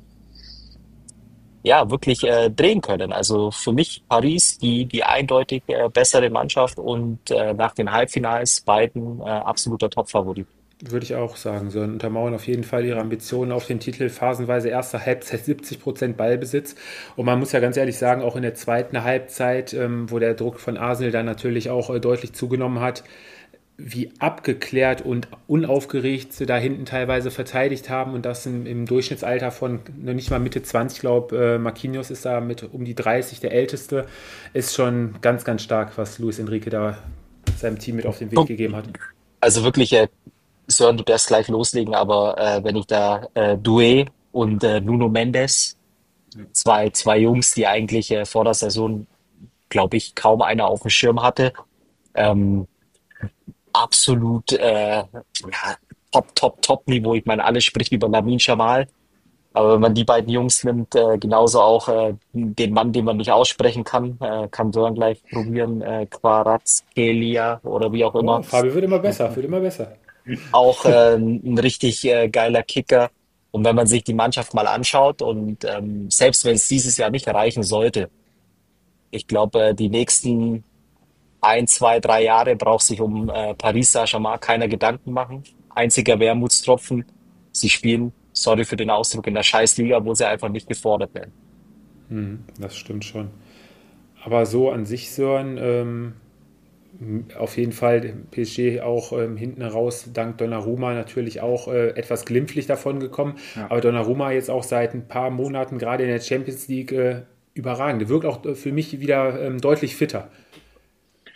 ja, wirklich äh, drehen können. Also für mich Paris die, die eindeutig äh, bessere Mannschaft und äh, nach den Halbfinals beiden äh, absoluter Topfavorit. würde ich auch sagen. So untermauern auf jeden Fall ihre Ambitionen auf den Titel. Phasenweise erste Halbzeit siebzig Prozent Ballbesitz. Und man muss ja ganz ehrlich sagen, auch in der zweiten Halbzeit, ähm, wo der Druck von Arsenal dann natürlich auch äh, deutlich zugenommen hat, wie abgeklärt und unaufgeregt sie da hinten teilweise verteidigt haben und das im, im Durchschnittsalter von noch nicht mal Mitte zwanzig, ich glaube, äh, Marquinhos ist da mit um die dreißig, der Älteste, ist schon ganz, ganz stark, was Luis Enrique da seinem Team mit auf den Weg gegeben hat. Also wirklich, äh, Sören, du darfst gleich loslegen, aber äh, wenn ich da äh, Doué und äh, Nuno Mendes, zwei, zwei Jungs, die eigentlich äh, vor der Saison, glaube ich, kaum einer auf dem Schirm hatte, ähm, absolut äh, ja, top, top, top Niveau. Ich meine, alles spricht über Lamine Yamal. Aber wenn man die beiden Jungs nimmt, äh, genauso auch äh, den Mann, den man nicht aussprechen kann, äh, kann Sören gleich probieren, äh, Kvaratskhelia oder wie auch Oh, immer. Fabio wird immer besser, wird immer besser. Auch äh, ein richtig äh, geiler Kicker. Und wenn man sich die Mannschaft mal anschaut und ähm, selbst wenn es dieses Jahr nicht erreichen sollte, ich glaube, äh, die nächsten ein, zwei, drei Jahre braucht sich um äh, Paris Saint-Germain keiner Gedanken machen. Einziger Wermutstropfen, sie spielen, sorry für den Ausdruck, in der Scheißliga, wo sie einfach nicht gefordert werden. Das stimmt schon. Aber so an sich, Sören, ähm, auf jeden Fall P S G auch ähm, hinten raus, dank Donnarumma natürlich auch äh, etwas glimpflich davon gekommen. Ja. Aber Donnarumma jetzt auch seit ein paar Monaten, gerade in der Champions League, äh, überragend. Der wirkt auch äh, für mich wieder ähm, deutlich fitter.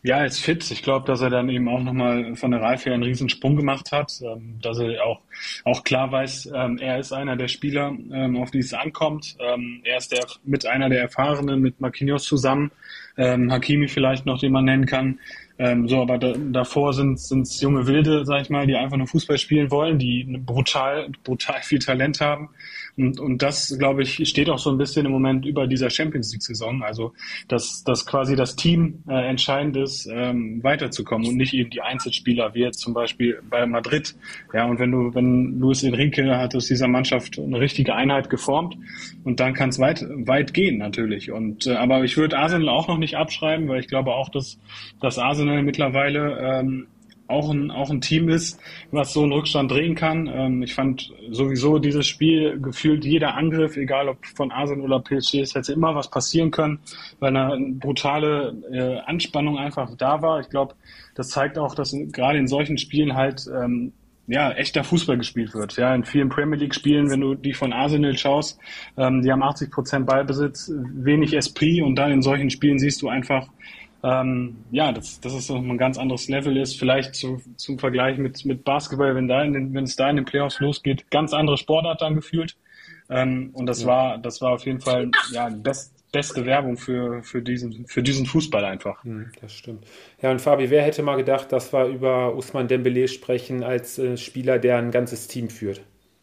Ja, er ist fit. Ich glaube, dass er dann eben auch nochmal von der Reife her einen riesen Sprung gemacht hat, ähm, dass er auch, auch klar weiß, ähm, er ist einer der Spieler, ähm, auf die es ankommt. Ähm, er ist der, mit einer der Erfahrenen, mit Marquinhos zusammen, ähm, Hakimi vielleicht noch, den man nennen kann. Ähm, so, aber da, davor sind es junge Wilde, sag ich mal, die einfach nur Fußball spielen wollen, die brutal, brutal viel Talent haben. Und, und das, glaube ich, steht auch so ein bisschen im Moment über dieser Champions League-Saison. Also, dass, dass quasi das Team äh, entscheidend ist, ähm, weiterzukommen und nicht eben die Einzelspieler, wie jetzt zum Beispiel bei Madrid. Ja, und wenn du, wenn Luis Enrique hat aus dieser Mannschaft eine richtige Einheit geformt und dann kann es weit, weit gehen natürlich. Und äh, aber ich würde Arsenal auch noch nicht abschreiben, weil ich glaube auch, dass, dass Arsenal mittlerweile ähm, auch ein, auch ein Team ist, was so einen Rückstand drehen kann. Ähm, ich fand sowieso dieses Spiel gefühlt jeder Angriff, egal ob von Arsenal oder P S G, es hätte immer was passieren können, weil eine brutale äh, Anspannung einfach da war. Ich glaube, das zeigt auch, dass gerade in solchen Spielen halt ähm, ja, echter Fußball gespielt wird. Ja, in vielen Premier League Spielen, wenn du die von Arsenal schaust, ähm, die haben achtzig Prozent Ballbesitz, wenig Esprit und dann in solchen Spielen siehst du einfach, Ähm, ja, dass, dass es noch ein ganz anderes Level ist. Vielleicht zu, zum Vergleich mit, mit Basketball, wenn da in den, wenn es da in den Playoffs losgeht, ganz andere Sportart dann gefühlt. Ähm, und das Ja. war, das war auf jeden Fall, ja, best, beste Werbung für, für diesen, für diesen Fußball einfach. Hm, das stimmt. Ja, und Fabi, wer hätte mal gedacht, dass wir über Ousmane Dembélé sprechen als äh, Spieler, der ein ganzes Team führt?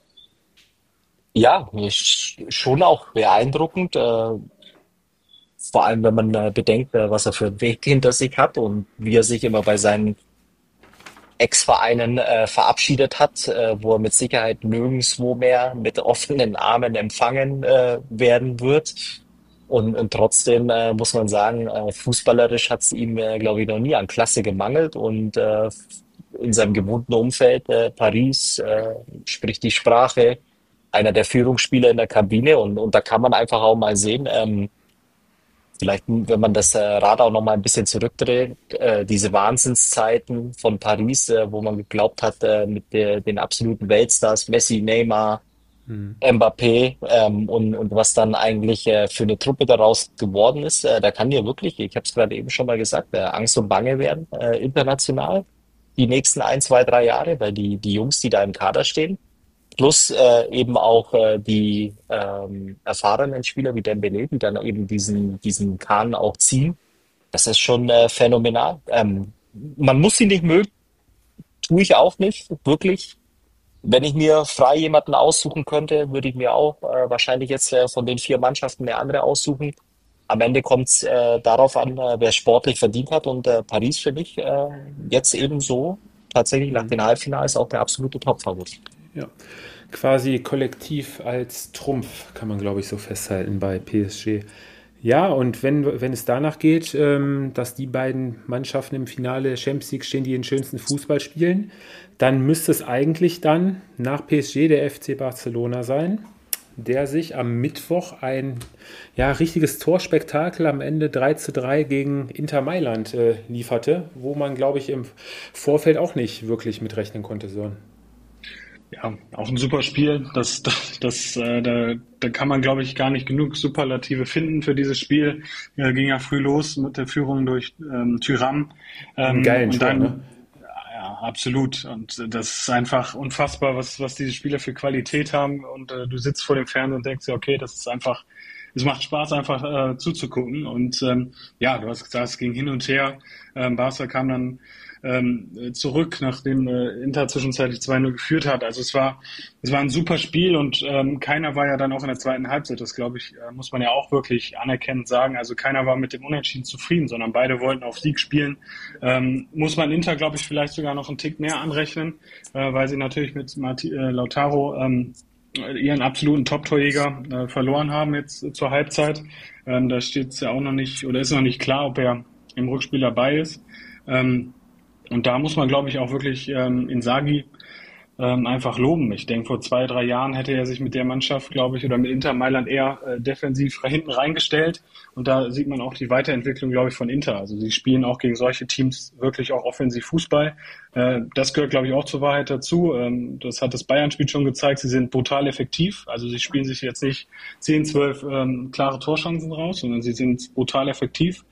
Ja, ist schon auch beeindruckend. Äh, vor allem, wenn man äh, bedenkt, äh, was er für einen Weg hinter sich hat und wie er sich immer bei seinen Ex-Vereinen äh, verabschiedet hat, äh, wo er mit Sicherheit nirgendwo mehr mit offenen Armen empfangen äh, werden wird. Und, und trotzdem äh, muss man sagen, äh, fußballerisch hat es ihm, äh, glaube ich, noch nie an Klasse gemangelt. Und äh, in seinem gewohnten Umfeld, äh, Paris, äh, spricht die Sprache, einer der Führungsspieler in der Kabine. Und, und da kann man einfach auch mal sehen, ähm, vielleicht, wenn man das äh, Rad auch noch mal ein bisschen zurückdreht, äh, diese Wahnsinnszeiten von Paris, äh, wo man geglaubt hat, äh, mit der, den absoluten Weltstars, Messi, Neymar, Hm. Mbappé, ähm, und, und was dann eigentlich äh, für eine Truppe daraus geworden ist, äh, da kann dir wirklich, ich habe es gerade eben schon mal gesagt, äh, Angst und Bange werden, äh, international, die nächsten ein, zwei, drei Jahre, weil die, die Jungs, die da im Kader stehen, plus äh, eben auch äh, die ähm, erfahrenen Spieler wie Dembélé, die dann eben diesen, diesen Kahn auch ziehen. Das ist schon äh, phänomenal. Ähm, man muss sie nicht mögen, tue ich auch nicht, wirklich. Wenn ich mir frei jemanden aussuchen könnte, würde ich mir auch äh, wahrscheinlich jetzt äh, von den vier Mannschaften eine andere aussuchen. Am Ende kommt es äh, darauf an, äh, wer sportlich verdient hat. Und äh, Paris für mich äh, jetzt eben so tatsächlich nach den Halbfinals auch der absolute Topfavorit. Ja, quasi kollektiv als Trumpf, kann man, glaube ich, so festhalten bei P S G. Ja, und wenn, wenn es danach geht, ähm, dass die beiden Mannschaften im Finale der Champions League stehen, die den schönsten Fußball spielen, dann müsste es eigentlich dann nach P S G der F C Barcelona sein, der sich am Mittwoch ein ja, richtiges Torspektakel am Ende drei zu drei gegen Inter Mailand äh, lieferte, wo man, glaube ich, im Vorfeld auch nicht wirklich mitrechnen konnte, Sören. Ja, auch ein super Spiel. Das, das, das äh, da, da kann man, glaube ich, gar nicht genug Superlative finden für dieses Spiel. Äh, ging ja früh los mit der Führung durch ähm, Thuram. Ähm, Einen geilen und Tor, dann, ne? ja, absolut. Und äh, das ist einfach unfassbar, was, was diese Spieler für Qualität haben. Und äh, du sitzt vor dem Fernseher und denkst dir, okay, das ist einfach, es macht Spaß, einfach äh, zuzugucken. Und ähm, ja, du hast gesagt, es ging hin und her. Ähm, Barca kam dann ähm, zurück, nachdem äh, Inter zwischenzeitlich zwei null geführt hat. Also es war es war ein super Spiel und ähm, keiner war ja dann auch in der zweiten Halbzeit. Das, glaube ich, äh, muss man ja auch wirklich anerkennend sagen. Also keiner war mit dem Unentschieden zufrieden, sondern beide wollten auf Sieg spielen. Ähm, muss man Inter, glaube ich, vielleicht sogar noch einen Tick mehr anrechnen, äh, weil sie natürlich mit Marti- äh, Lautaro ähm, ihren absoluten Top-Torjäger äh, verloren haben jetzt äh, zur Halbzeit. Ähm, da steht es ja auch noch nicht, oder ist noch nicht klar, ob er im Rückspiel dabei ist. Ähm, und da muss man, glaube ich, auch wirklich ähm, Inzaghi ähm, einfach loben. Ich denke, vor zwei, drei Jahren hätte er sich mit der Mannschaft, glaube ich, oder mit Inter Mailand eher äh, defensiv hinten reingestellt. Und da sieht man auch die Weiterentwicklung, glaube ich, von Inter. Also sie spielen auch gegen solche Teams wirklich auch offensiv Fußball. Äh, das gehört, glaube ich, auch zur Wahrheit dazu. Ähm, das hat das Bayern-Spiel schon gezeigt. Sie sind brutal effektiv. Also sie spielen sich jetzt nicht zehn, zwölf ähm, klare Torchancen raus, sondern sie sind brutal effektiv.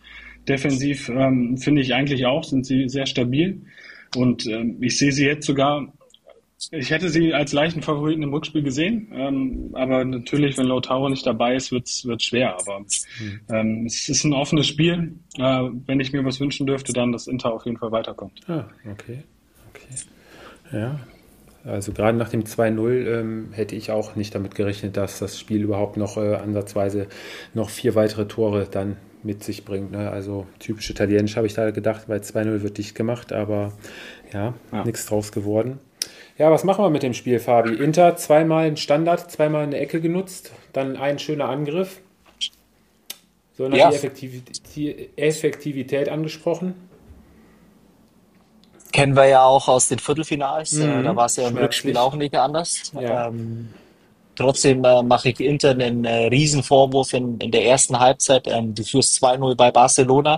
Defensiv ähm, finde ich eigentlich auch, sind sie sehr stabil. Und ähm, ich sehe sie jetzt sogar, ich hätte sie als leichten Favoriten im Rückspiel gesehen. Ähm, aber natürlich, wenn Lautaro nicht dabei ist, wird es schwer. Aber ähm, es ist ein offenes Spiel. Äh, wenn ich mir was wünschen dürfte, dann, dass Inter auf jeden Fall weiterkommt. Ah, okay. okay. Ja, also gerade nach dem zwei null ähm, hätte ich auch nicht damit gerechnet, dass das Spiel überhaupt noch äh, ansatzweise noch vier weitere Tore dann mit sich bringt. Ne? Also typisch italienisch habe ich da gedacht, weil zwei null wird dicht gemacht, aber ja, ja. nichts draus geworden. Ja, was machen wir mit dem Spiel, Fabi? Inter zweimal ein Standard, zweimal eine Ecke genutzt, dann ein schöner Angriff. So, noch ja. die, Effektivität, die Effektivität angesprochen. Kennen wir ja auch aus den Viertelfinals, Mhm. da war es ja im Rückspiel auch nicht anders. Ja. Ähm, trotzdem äh, mache ich Inter einen äh, Riesenvorwurf in, in der ersten Halbzeit. Ähm, du führst zwei null bei Barcelona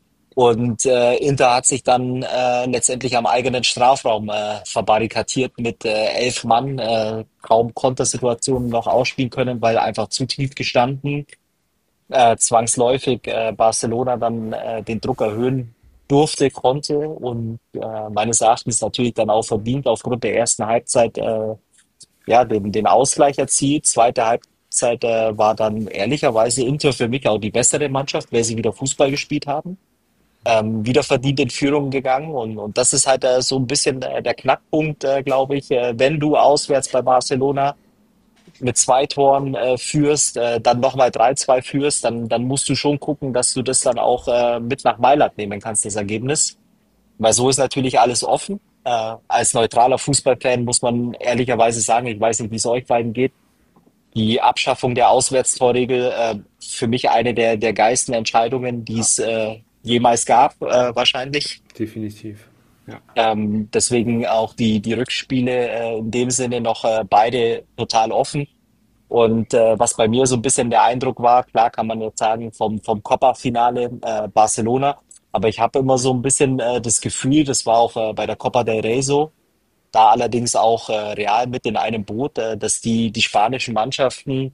und äh, Inter hat sich dann äh, letztendlich am eigenen Strafraum äh, verbarrikadiert mit äh, elf Mann, äh, kaum Kontersituationen noch ausspielen können, weil einfach zu tief gestanden. Äh, zwangsläufig äh, Barcelona dann äh, den Druck erhöhen durfte, konnte und äh, meines Erachtens natürlich dann auch verdient aufgrund der ersten Halbzeit äh, ja den, den Ausgleich erzielt. Zweite Halbzeit äh, war dann ehrlicherweise Inter für mich auch die bessere Mannschaft, weil sie wieder Fußball gespielt haben. Ähm, wieder verdient in Führung gegangen und, und das ist halt äh, so ein bisschen äh, der Knackpunkt, äh, glaube ich, äh, wenn du auswärts bei Barcelona mit zwei Toren äh, führst, äh, dann nochmal drei zwei führst, dann, dann musst du schon gucken, dass du das dann auch äh, mit nach Mailand nehmen kannst, das Ergebnis. Weil so ist natürlich alles offen. Äh, als neutraler Fußballfan muss man ehrlicherweise sagen, ich weiß nicht, wie es euch beiden geht, die Abschaffung der Auswärtstorregel äh, für mich eine der, der geilsten Entscheidungen, die es äh, jemals gab, äh, wahrscheinlich. Definitiv. Ja. Ähm, deswegen auch die, die Rückspiele äh, in dem Sinne noch äh, beide total offen. Und äh, was bei mir so ein bisschen der Eindruck war, klar kann man jetzt sagen, vom, vom Copa-Finale äh, Barcelona, aber ich habe immer so ein bisschen äh, das Gefühl, das war auch äh, bei der Copa del Rey so, da allerdings auch äh, Real mit in einem Boot, äh, dass die, die spanischen Mannschaften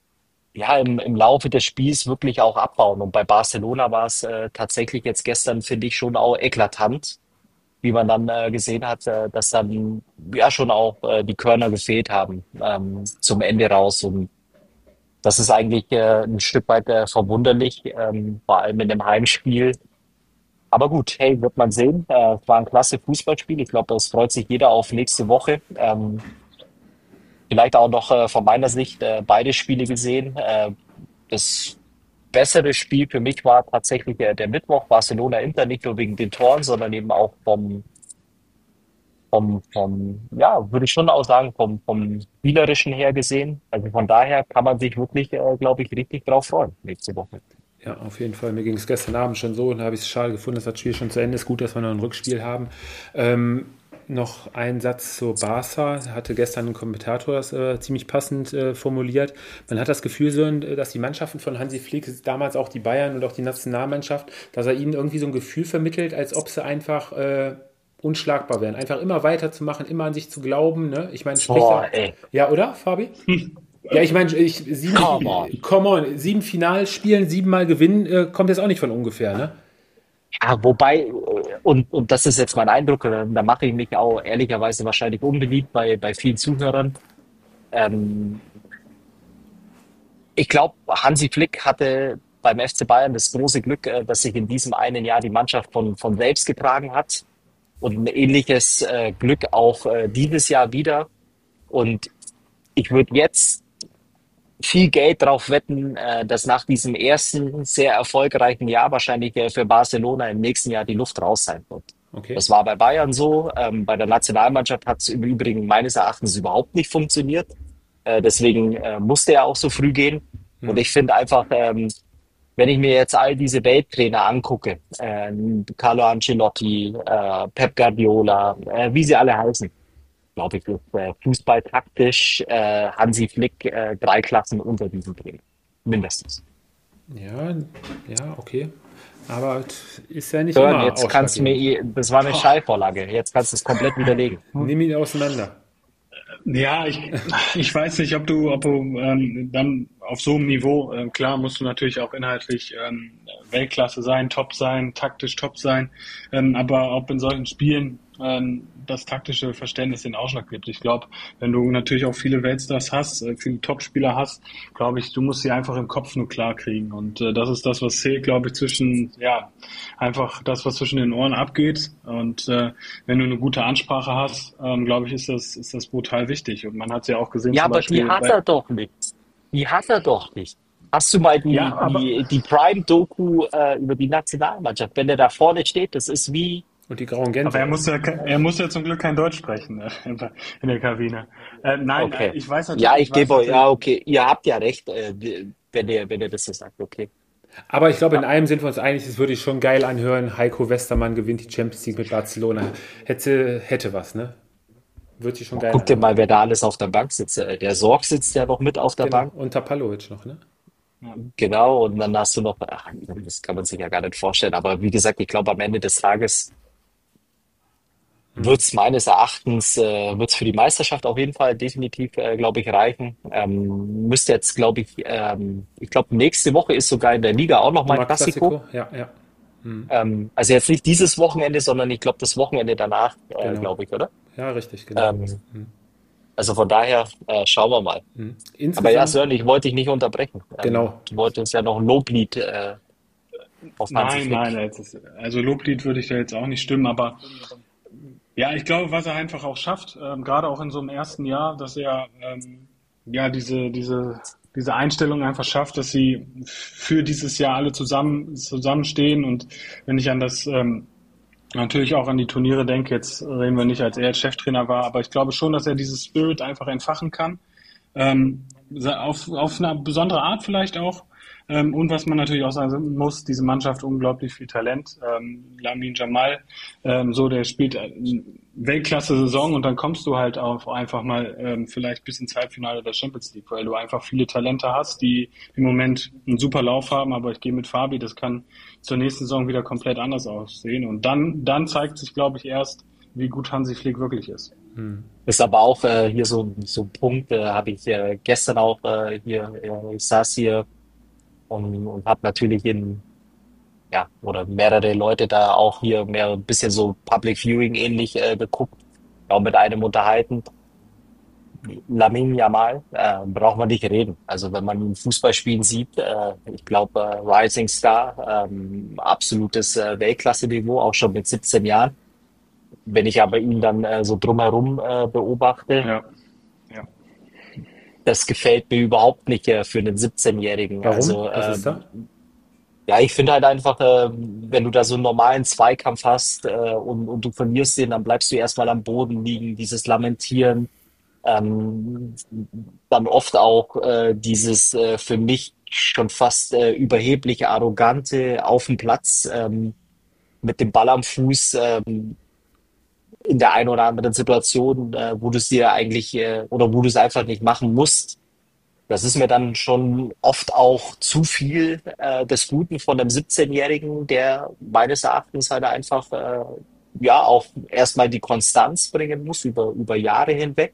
ja im, im Laufe des Spiels wirklich auch abbauen. Und bei Barcelona war es äh, tatsächlich jetzt gestern, finde ich, schon auch eklatant, wie man dann äh, gesehen hat, äh, dass dann ja schon auch äh, die Körner gefehlt haben ähm, zum Ende raus. Und das ist eigentlich äh, ein Stück weit äh, verwunderlich, ähm, vor allem in dem Heimspiel. Aber gut, hey, wird man sehen. Äh, es war ein klasse Fußballspiel. Ich glaube, es freut sich jeder auf nächste Woche. Ähm, vielleicht auch noch äh, von meiner Sicht äh, beide Spiele gesehen. Äh, das bessere Spiel für mich war tatsächlich der, der Mittwoch, Barcelona-Inter, nicht nur wegen den Toren, sondern eben auch vom, vom, vom ja, würde ich schon auch sagen, vom, vom Spielerischen her gesehen. Also von daher kann man sich wirklich, äh, glaube ich, richtig drauf freuen nächste Woche. Ja, auf jeden Fall. Mir ging es gestern Abend schon so und da habe ich es schade gefunden, dass das Spiel schon zu Ende ist. Gut, dass wir noch ein Rückspiel haben. Ähm, noch ein Satz zur Barca. Hatte gestern ein Kommentator das äh, ziemlich passend äh, formuliert. Man hat das Gefühl, so, dass die Mannschaften von Hansi Flick, damals auch die Bayern und auch die Nationalmannschaft, dass er ihnen irgendwie so ein Gefühl vermittelt, als ob sie einfach äh, unschlagbar wären. Einfach immer weiterzumachen, immer an sich zu glauben. Ne? Ich meine, Boah, ey. Ja, oder, Fabi? Ja, ich meine, ich, sieben, Come on. come on, sieben Finalspielen, siebenmal gewinnen, äh, kommt jetzt auch nicht von ungefähr, ne? Ja, wobei, äh, und, und das ist jetzt mein Eindruck, äh, da mache ich mich auch ehrlicherweise wahrscheinlich unbeliebt bei, bei vielen Zuhörern. Ähm, ich glaube, Hansi Flick hatte beim F C Bayern das große Glück, äh, dass sich in diesem einen Jahr die Mannschaft von, von selbst getragen hat. Und ein ähnliches äh, Glück auch äh, dieses Jahr wieder. Und ich würde jetzt viel Geld drauf wetten, äh, dass nach diesem ersten sehr erfolgreichen Jahr wahrscheinlich äh, für Barcelona im nächsten Jahr die Luft raus sein wird. Okay. Das war bei Bayern so. Ähm, bei der Nationalmannschaft hat es im Übrigen meines Erachtens überhaupt nicht funktioniert. Äh, deswegen äh, musste er auch so früh gehen. Mhm. Und ich finde einfach, ähm, wenn ich mir jetzt all diese Welttrainer angucke, äh, Carlo Ancelotti, äh, Pep Guardiola, äh, wie sie alle heißen, glaube ich, ist äh, Fußball taktisch äh, Hansi Flick äh, drei Klassen unter diesem Trainer. Mindestens. Ja, ja, okay. Aber ist ja nicht Hören, immer jetzt kannst du mir, das war eine Schallvorlage, jetzt kannst du es komplett widerlegen. Nimm ihn auseinander. Ja, ich, ich weiß nicht, ob du, ob du ähm, dann auf so einem Niveau, ähm, klar musst du natürlich auch inhaltlich ähm, Weltklasse sein, top sein, taktisch top sein, ähm, aber ob in solchen Spielen ähm, das taktische Verständnis den Ausschlag gibt. Ich glaube, wenn du natürlich auch viele Weltstars hast, äh, viele Topspieler hast, glaube ich, du musst sie einfach im Kopf nur klar kriegen. Und äh, das ist das, was zählt, glaube ich, zwischen, ja, einfach das, was zwischen den Ohren abgeht. Und äh, wenn du eine gute Ansprache hast, ähm, glaube ich, ist das, ist das brutal wichtig. Und man hat es ja auch gesehen, Ja, zum aber die Beispiel hat bei, er doch nicht. Die hat er doch nicht. Hast du mal ja, die, aber, die, die Prime-Doku äh, über die Nationalmannschaft? Wenn der da vorne steht, das ist wie, Und die grauen aber er Gänse. muss ja, ke- er muss ja zum Glück kein Deutsch sprechen äh, in der in der Kabine. Äh, nein, äh, okay. ich weiß Ja, natürlich, ich ich weiß gebe euch, ja, natürlich, okay, ihr habt ja recht, äh, wenn ihr, wenn ihr das so sagt, okay. Aber ich glaube, in einem sind wir uns einig, es würde ich schon geil anhören. Heiko Westermann gewinnt die Champions League mit Barcelona. Hätte, hätte was, ne? Würde sich schon geil Guck dir anhören. mal, wer da alles auf der Bank sitzt. Äh, Der Sorg sitzt ja noch mit auf der Genau. Bank. Und Tapalovic noch, ne? ja. Genau, und dann hast du noch, ach, das kann man sich ja gar nicht vorstellen. Aber wie gesagt, ich glaube, am Ende des Tages Hm. wird's meines Erachtens, äh, wird's für die Meisterschaft auf jeden Fall definitiv, äh, glaube ich, reichen. Ähm, müsste jetzt, glaube ich, ähm, ich glaube, nächste Woche ist sogar in der Liga auch nochmal Nochmal Klassiko. Klassiko? Ja, ja. Hm. Ähm, also jetzt nicht dieses Wochenende, sondern ich glaube, das Wochenende danach, äh, Genau. glaube ich, oder? Ja, richtig, genau. Ähm, Hm. also von daher, äh, schauen wir mal. Hm. Aber ja, Insgesamt, Sören, ich wollte dich nicht unterbrechen. Ähm, genau. du wolltest ja noch ein Loblied, äh, auf Hansi Nein, nein, Flick. jetzt ist, also Loblied würde ich da jetzt auch nicht stimmen, aber ja, ich glaube, was er einfach auch schafft, ähm, gerade auch in so einem ersten Jahr, dass er ähm, ja diese diese diese Einstellung einfach schafft, dass sie für dieses Jahr alle zusammen zusammenstehen. Und wenn ich an das ähm, natürlich auch an die Turniere denke, jetzt reden wir nicht, als er als Cheftrainer war, aber ich glaube schon, dass er dieses Spirit einfach entfachen kann. Ähm, auf, auf eine besondere Art vielleicht auch. Ähm, und was man natürlich auch sagen muss, diese Mannschaft unglaublich viel Talent. Ähm, Lamine Jamal, ähm, so der spielt eine Weltklasse-Saison und dann kommst du halt auf einfach mal ähm, vielleicht bis ins Halbfinale der Champions League, weil du einfach viele Talente hast, die im Moment einen super Lauf haben, aber ich gehe mit Fabi, das kann zur nächsten Saison wieder komplett anders aussehen. Und dann, dann zeigt sich, glaube ich, erst, wie gut Hansi Flick wirklich ist. Hm. Ist aber auch äh, hier so, so ein Punkt, äh, habe ich äh, gestern auch äh, hier, äh, ich saß hier und, und habe natürlich in, ja, oder mehrere Leute da auch hier mehr ein bisschen so Public Viewing ähnlich äh, geguckt, auch mit einem unterhalten. Lamine Yamal, äh, braucht man nicht reden. Also wenn man ihn Fußball spielen sieht, äh, ich glaube, äh, Rising Star, ähm, absolutes äh, Weltklasse-Niveau, auch schon mit siebzehn Jahren. Wenn ich aber ihn dann äh, so drumherum äh, beobachte, Ja, ja. das gefällt mir überhaupt nicht äh, für einen siebzehn-Jährigen. Warum? Also Was ist ähm, da? ja, ich finde halt einfach, äh, wenn du da so einen normalen Zweikampf hast äh, und, und du verlierst den, dann bleibst du erstmal am Boden liegen, dieses Lamentieren, ähm, dann oft auch äh, dieses äh, für mich schon fast äh, überhebliche, arrogante auf dem Platz ähm, mit dem Ball am Fuß. Ähm, in der einen oder anderen Situation, äh, wo du es dir eigentlich äh, oder wo du es einfach nicht machen musst. Das ist mir dann schon oft auch zu viel äh, des Guten von einem siebzehn-Jährigen, der meines Erachtens halt einfach äh, ja auch erstmal die Konstanz bringen muss über, über Jahre hinweg.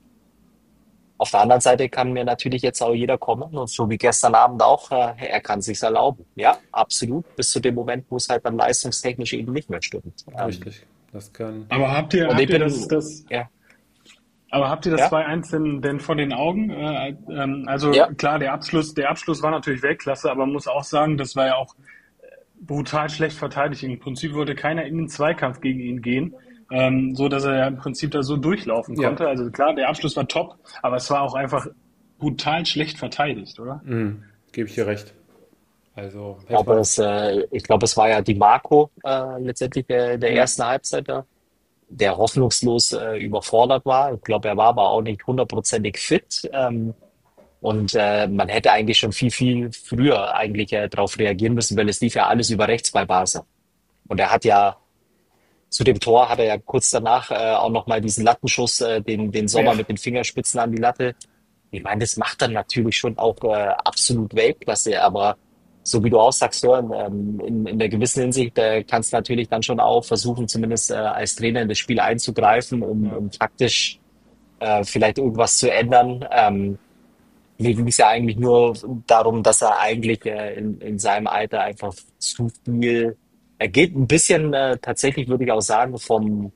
Auf der anderen Seite kann mir natürlich jetzt auch jeder kommen und so wie gestern Abend auch, äh, er kann sich's erlauben. Ja, absolut, bis zu dem Moment, wo es halt dann leistungstechnisch eben nicht mehr stimmt. Ähm, Richtig. Das kann. Aber habt ihr, und ich habt ihr das, bin, das ja, Aber habt ihr das ja, zwei eins denn, denn vor den Augen? Äh, ähm, also ja. klar, der Abschluss, der Abschluss war natürlich Weltklasse, aber man muss auch sagen, das war ja auch brutal schlecht verteidigt. Im Prinzip wollte keiner in den Zweikampf gegen ihn gehen, ähm, so dass er ja im Prinzip da so durchlaufen Ja, konnte. Also klar, der Abschluss war top, aber es war auch einfach brutal schlecht verteidigt, oder? mhm. Gebe ich dir recht. Also, Ich hätte glaube, man. es, äh, ich glaube, es war ja Di Marco äh, letztendlich der, der Ja, ersten Halbzeit da, der hoffnungslos äh, überfordert war. Ich glaube, er war aber auch nicht hundertprozentig fit. Ähm, und äh, man hätte eigentlich schon viel, viel früher eigentlich äh, darauf reagieren müssen, weil es lief ja alles über rechts bei Barca. Und er hat ja zu dem Tor hat er ja kurz danach äh, auch nochmal diesen Lattenschuss, äh, den, den Sommer ja, mit den Fingerspitzen an die Latte. Ich meine, das macht dann natürlich schon auch äh, absolut Weltklasse, aber so wie du auch sagst, Sören, ähm, in, in der gewissen Hinsicht äh, kannst du natürlich dann schon auch versuchen, zumindest äh, als Trainer in das Spiel einzugreifen, um, ja, um taktisch äh, vielleicht irgendwas zu ändern. Ähm, mir ging es ja eigentlich nur darum, dass er eigentlich äh, in, in seinem Alter einfach zu viel, er geht ein bisschen äh, tatsächlich, würde ich auch sagen, vom,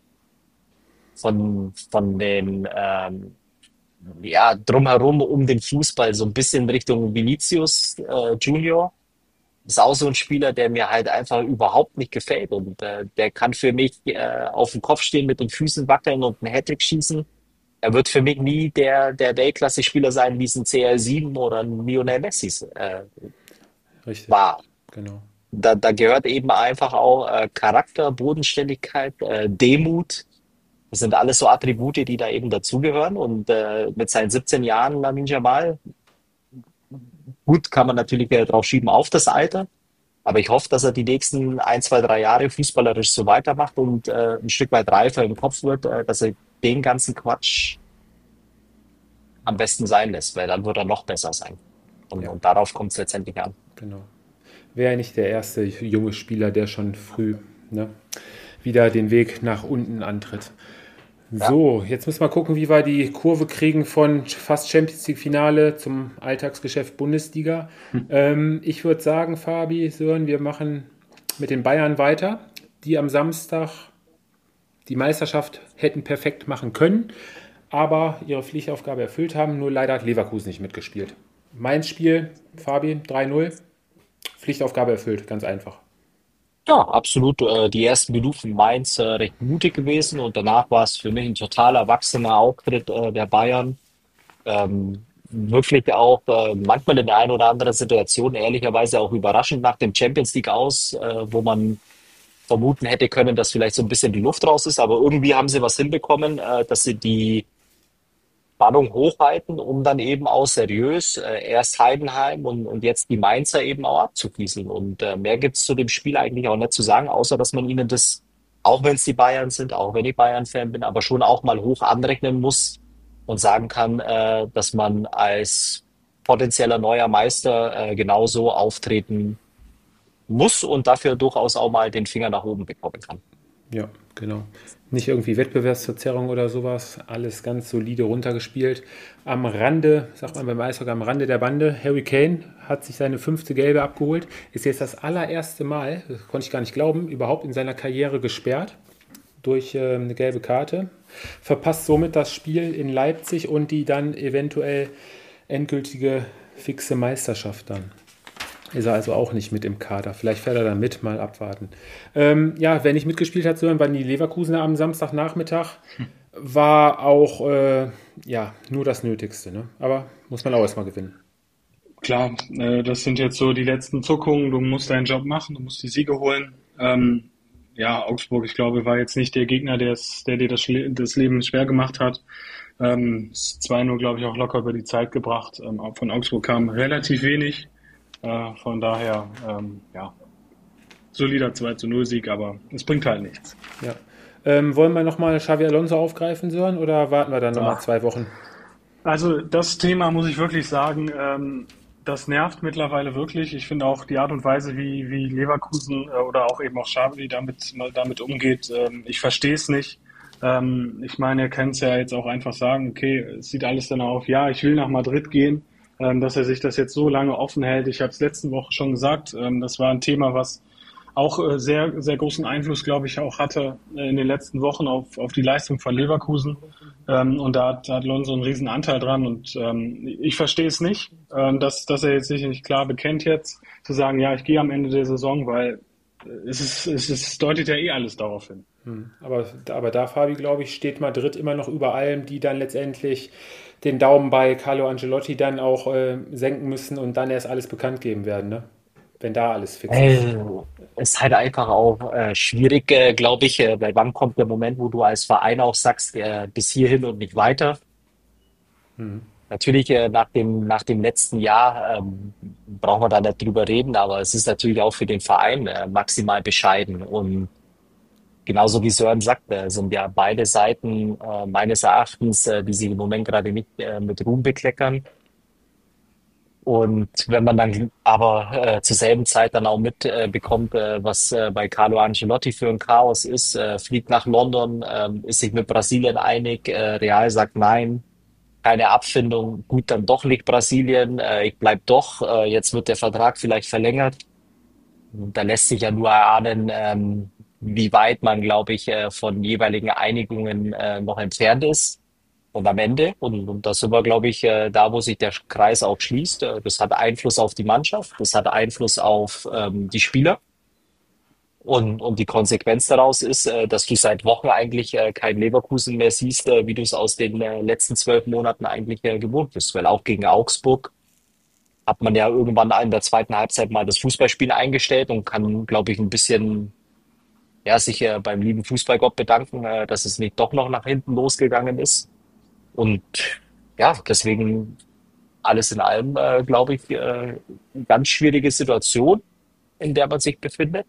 von, von den ähm, ja, drumherum um den Fußball, so ein bisschen Richtung Vinicius äh, Junior. Ist auch so ein Spieler, der mir halt einfach überhaupt nicht gefällt. Und äh, der kann für mich äh, auf dem Kopf stehen, mit den Füßen wackeln und einen Hattrick schießen. Er wird für mich nie der, der Weltklasse-Spieler sein, wie es ein C R sieben oder ein Lionel Messi äh, Richtig, war. genau. Da, da gehört eben einfach auch äh, Charakter, Bodenständigkeit, äh, Demut. Das sind alles so Attribute, die da eben dazugehören. Und äh, mit seinen siebzehn Jahren, Lamine Yamal, gut, kann man natürlich wieder drauf schieben auf das Alter. Aber ich hoffe, dass er die nächsten ein, zwei, drei Jahre fußballerisch so weitermacht und äh, ein Stück weit reifer im Kopf wird, äh, dass er den ganzen Quatsch am besten sein lässt, weil dann wird er noch besser sein. Und, Ja, und darauf kommt es letztendlich an. genau. Wäre ja nicht der erste junge Spieler, der schon früh, ne, wieder den Weg nach unten antritt. Ja, So, jetzt müssen wir gucken, wie wir die Kurve kriegen von fast Champions League Finale zum Alltagsgeschäft Bundesliga. Ähm, ich würde sagen, Fabi, Sören, wir machen mit den Bayern weiter, die am Samstag die Meisterschaft hätten perfekt machen können, aber ihre Pflichtaufgabe erfüllt haben. Nur leider hat Leverkusen nicht mitgespielt. Mein Spiel, Fabi, drei null, Pflichtaufgabe erfüllt, ganz einfach. ja, absolut. Äh, die ersten Minuten Mainz äh, recht mutig gewesen und danach war es für mich ein total erwachsener Auftritt äh, der Bayern. Ähm, wirklich auch äh, manchmal in der einen oder anderen Situation ehrlicherweise auch überraschend nach dem Champions League aus, äh, wo man vermuten hätte können, dass vielleicht so ein bisschen die Luft raus ist, aber irgendwie haben sie was hinbekommen, äh, dass sie die Spannung hochhalten, um dann eben auch seriös äh, erst Heidenheim und, und jetzt die Mainzer eben auch abzufließen. Und äh, mehr gibt's zu dem Spiel eigentlich auch nicht zu sagen, außer dass man ihnen das, auch wenn es die Bayern sind, auch wenn ich Bayern-Fan bin, aber schon auch mal hoch anrechnen muss und sagen kann, äh, dass man als potenzieller neuer Meister äh, genauso auftreten muss und dafür durchaus auch mal den Finger nach oben bekommen kann. Ja, genau. Nicht irgendwie Wettbewerbsverzerrung oder sowas. Alles ganz solide runtergespielt. Am Rande, sagt man beim Eishockey, am Rande der Bande, Harry Kane hat sich seine fünfte Gelbe abgeholt. Ist jetzt das allererste Mal, das konnte ich gar nicht glauben, überhaupt in seiner Karriere gesperrt durch äh, eine gelbe Karte. Verpasst somit das Spiel in Leipzig und die dann eventuell endgültige fixe Meisterschaft dann. Ist er also auch nicht mit im Kader. Vielleicht fährt er da mit, mal abwarten. Ähm, ja, wer nicht mitgespielt hat, waren die Leverkusener am Samstagnachmittag. War auch äh, ja, nur das Nötigste. Ne? Aber muss man auch erstmal gewinnen. Klar, äh, das sind jetzt so die letzten Zuckungen. Du musst deinen Job machen, du musst die Siege holen. Ähm, ja, Augsburg, ich glaube, war jetzt nicht der Gegner, der, es, der dir das, Schle- das Leben schwer gemacht hat. Ähm, zwei null, glaube ich, auch locker über die Zeit gebracht. Ähm, auch von Augsburg kam relativ wenig. Äh, von daher, ähm, ja, solider zwei zu null Sieg, aber es bringt halt nichts. Ja. Ähm, wollen wir nochmal Xavi Alonso aufgreifen, Sören, oder warten wir dann nochmal Ja. zwei Wochen? Also das Thema muss ich wirklich sagen, ähm, das nervt mittlerweile wirklich. Ich finde auch die Art und Weise, wie, wie Leverkusen äh, oder auch eben auch Xavi damit, damit umgeht, ähm, ich verstehe es nicht. Ähm, ich meine, er kann es ja jetzt auch einfach sagen, okay, es sieht alles dann auf, ja, ich will nach Madrid gehen, ähm, dass er sich das jetzt so lange offen hält. Ich habe es letzte Woche schon gesagt, ähm, das war ein Thema, was auch äh, sehr, sehr großen Einfluss, glaube ich, auch hatte äh, in den letzten Wochen auf, auf die Leistung von Leverkusen. Ähm, und da hat, da hat Lonzo einen riesen Anteil dran. Und ähm, ich verstehe es nicht, ähm, dass, dass er jetzt sich nicht klar bekennt jetzt, zu sagen, ja, ich gehe am Ende der Saison, weil äh, es, ist, es ist, deutet ja eh alles darauf hin. Hm. Aber, aber da, Fabi, glaube ich, steht Madrid immer noch über allem, die dann letztendlich den Daumen bei Carlo Ancelotti dann auch äh, senken müssen und dann erst alles bekannt geben werden, ne? Wenn da alles fix ist. Äh, ist halt einfach auch äh, schwierig, äh, glaube ich, äh, weil wann kommt der Moment, wo du als Verein auch sagst, äh, bis hierhin und nicht weiter? Hm. Natürlich äh, nach dem, nach dem letzten Jahr ähm, brauchen wir da nicht drüber reden, aber es ist natürlich auch für den Verein äh, maximal bescheiden. Und genauso wie Sören sagt, äh, sind ja beide Seiten äh, meines Erachtens, äh, die sich im Moment gerade nicht äh, mit Ruhm bekleckern, Und wenn man dann aber äh, zur selben Zeit dann auch mitbekommt, äh, bekommt, äh, was äh, bei Carlo Ancelotti für ein Chaos ist, äh, fliegt nach London, ähm, ist sich mit Brasilien einig, äh, Real sagt nein, keine Abfindung, gut, dann doch nicht Brasilien, äh, ich bleib doch, äh, jetzt wird der Vertrag vielleicht verlängert. Und da lässt sich ja nur erahnen, ähm, wie weit man, glaube ich, äh, von jeweiligen Einigungen äh, noch entfernt ist. Und am Ende, und, und da sind wir, glaube ich, äh, da, wo sich der Kreis auch schließt, äh, das hat Einfluss auf die Mannschaft, das hat Einfluss auf ähm, die Spieler. Und, und die Konsequenz daraus ist, äh, dass du seit Wochen eigentlich äh, kein Leverkusen mehr siehst, äh, wie du es aus den äh, letzten zwölf Monaten eigentlich äh, gewohnt bist. Weil auch gegen Augsburg hat man ja irgendwann in der zweiten Halbzeit mal das Fußballspiel eingestellt und kann, glaube ich, ein bisschen ja, sich äh, beim lieben Fußballgott bedanken, äh, dass es nicht doch noch nach hinten losgegangen ist. Und ja, deswegen alles in allem, äh, glaube ich, äh, eine ganz schwierige Situation, in der man sich befindet.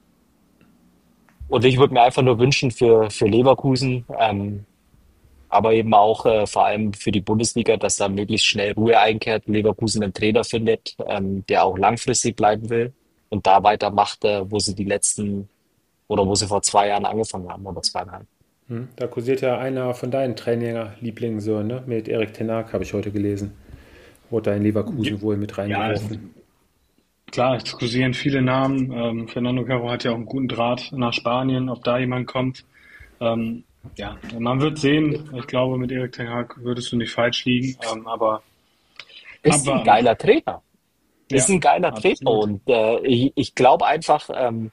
Und ich würde mir einfach nur wünschen für, für Leverkusen, ähm, aber eben auch äh, vor allem für die Bundesliga, dass da möglichst schnell Ruhe einkehrt, Leverkusen einen Trainer findet, ähm, der auch langfristig bleiben will und da weitermacht, äh, wo sie die letzten oder wo sie vor zwei Jahren angefangen haben oder zweieinhalb. Hm, da kursiert ja einer von deinen Trainerlieblingen so, ne? Mit Erik ten Hag, habe ich heute gelesen. Wurde da in Leverkusen wohl mit Ja, es, reingeworfen. klar, es kursieren viele Namen. Ähm, Fernando Caro hat ja auch einen guten Draht nach Spanien, ob da jemand kommt. Ähm, ja, man wird sehen. Ich glaube, mit Erik ten Hag würdest du nicht falsch liegen. Ähm, aber Ist ein abwarten. geiler Trainer. Ist Ja, ein geiler Trainer absolut. und äh, ich, ich glaube einfach, ähm,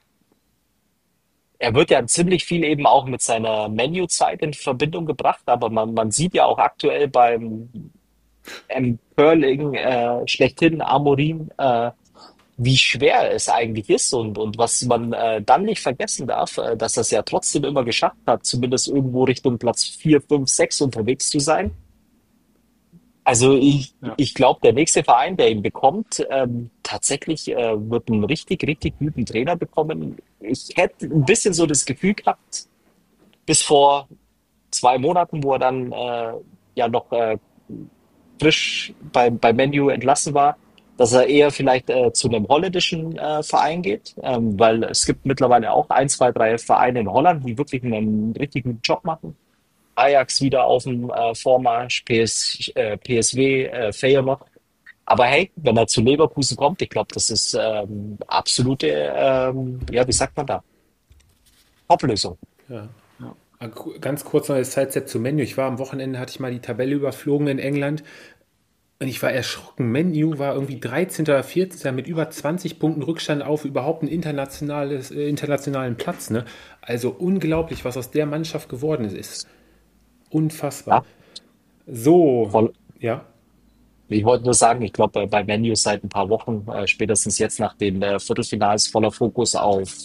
er wird ja ziemlich viel eben auch mit seiner Menu-Zeit in Verbindung gebracht, aber man, man sieht ja auch aktuell beim ähm, Curling äh, schlechthin Amorim, äh, wie schwer es eigentlich ist und, und was man äh, dann nicht vergessen darf, äh, dass er es ja trotzdem immer geschafft hat, zumindest irgendwo Richtung Platz vier, fünf, sechs unterwegs zu sein. Also ich, Ja. ich glaube, der nächste Verein, der ihn bekommt, ähm, tatsächlich äh, wird einen richtig, richtig guten Trainer bekommen. Ich hätte ein bisschen so das Gefühl gehabt, bis vor zwei Monaten, wo er dann äh, ja noch äh, frisch bei, bei Man U entlassen war, dass er eher vielleicht äh, zu einem holländischen äh, Verein geht, ähm, weil es gibt mittlerweile auch ein, zwei, drei Vereine in Holland, die wirklich einen richtig guten Job machen. Ajax wieder auf dem äh, Vormarsch, P S, äh, P S V, äh, Feyenoord. Aber hey, wenn er zu Leverkusen kommt, ich glaube, das ist ähm, absolute, ähm, ja, wie sagt man da? Top-Lösung. Ja. Ja. Ah, ku- Ganz kurz noch das Sidestep zu Menu. Ich war am Wochenende, hatte ich mal die Tabelle überflogen in England und ich war erschrocken. Menu war irgendwie dreizehnter oder vierzehnter mit über zwanzig Punkten Rückstand auf überhaupt einen internationales, äh, internationalen Platz. Ne? Also unglaublich, was aus der Mannschaft geworden ist. Unfassbar. Ja, So, voll. ja, Ich wollte nur sagen, ich glaube, bei Man U seit ein paar Wochen, äh, spätestens jetzt nach den äh, Viertelfinals, voller Fokus auf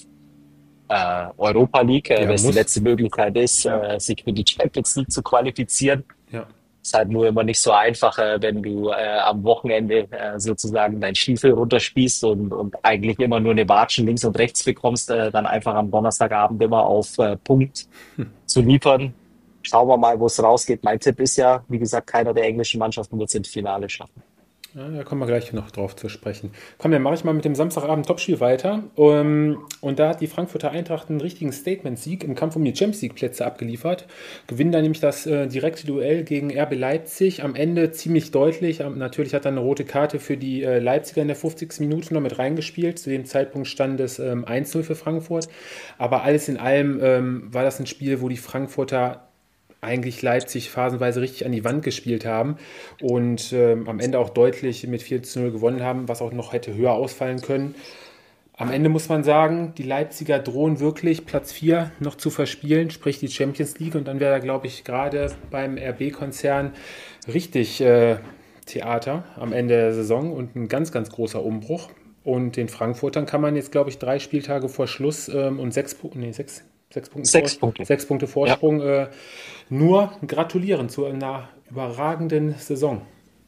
äh, Europa League, äh, ja, weil es die muss. letzte Möglichkeit ist, Ja. äh, sich für die Champions League zu qualifizieren. Ja. Ist halt nur immer nicht so einfach, äh, wenn du äh, am Wochenende äh, sozusagen deinen Stiefel runterspießt und, und eigentlich immer nur eine Watschen links und rechts bekommst, äh, dann einfach am Donnerstagabend immer auf äh, Punkt zu liefern. Schauen wir mal, wo es rausgeht. Mein Tipp ist ja, wie gesagt, keiner der englischen Mannschaften wird es ins Finale schaffen. Ja, da kommen wir gleich noch drauf zu sprechen. Komm, dann mache ich mal mit dem Samstagabend Topspiel weiter. Um, und da hat die Frankfurter Eintracht einen richtigen Statement-Sieg im Kampf um die Champions League-Plätze abgeliefert. Gewinnen da nämlich das äh, direkte Duell gegen R B Leipzig. Am Ende ziemlich deutlich. Ähm, natürlich hat er eine rote Karte für die äh, Leipziger in der fünfzigsten Minute noch mit reingespielt. Zu dem Zeitpunkt stand es ähm, eins null für Frankfurt. Aber alles in allem ähm, war das ein Spiel, wo die Frankfurter eigentlich Leipzig phasenweise richtig an die Wand gespielt haben und ähm, am Ende auch deutlich mit vier zu null gewonnen haben, was auch noch hätte höher ausfallen können. Am Ende muss man sagen, die Leipziger drohen wirklich Platz vier noch zu verspielen, sprich die Champions League, und dann wäre da, glaube ich, gerade beim R B-Konzern richtig äh, Theater am Ende der Saison und ein ganz, ganz großer Umbruch. Und den Frankfurtern kann man jetzt, glaube ich, drei Spieltage vor Schluss ähm, und sechs, Pu- nee, sechs, sechs, Punkte Sechs Vors- Punkte. sechs Punkte Ja. Vorsprung äh, nur gratulieren zu einer überragenden Saison.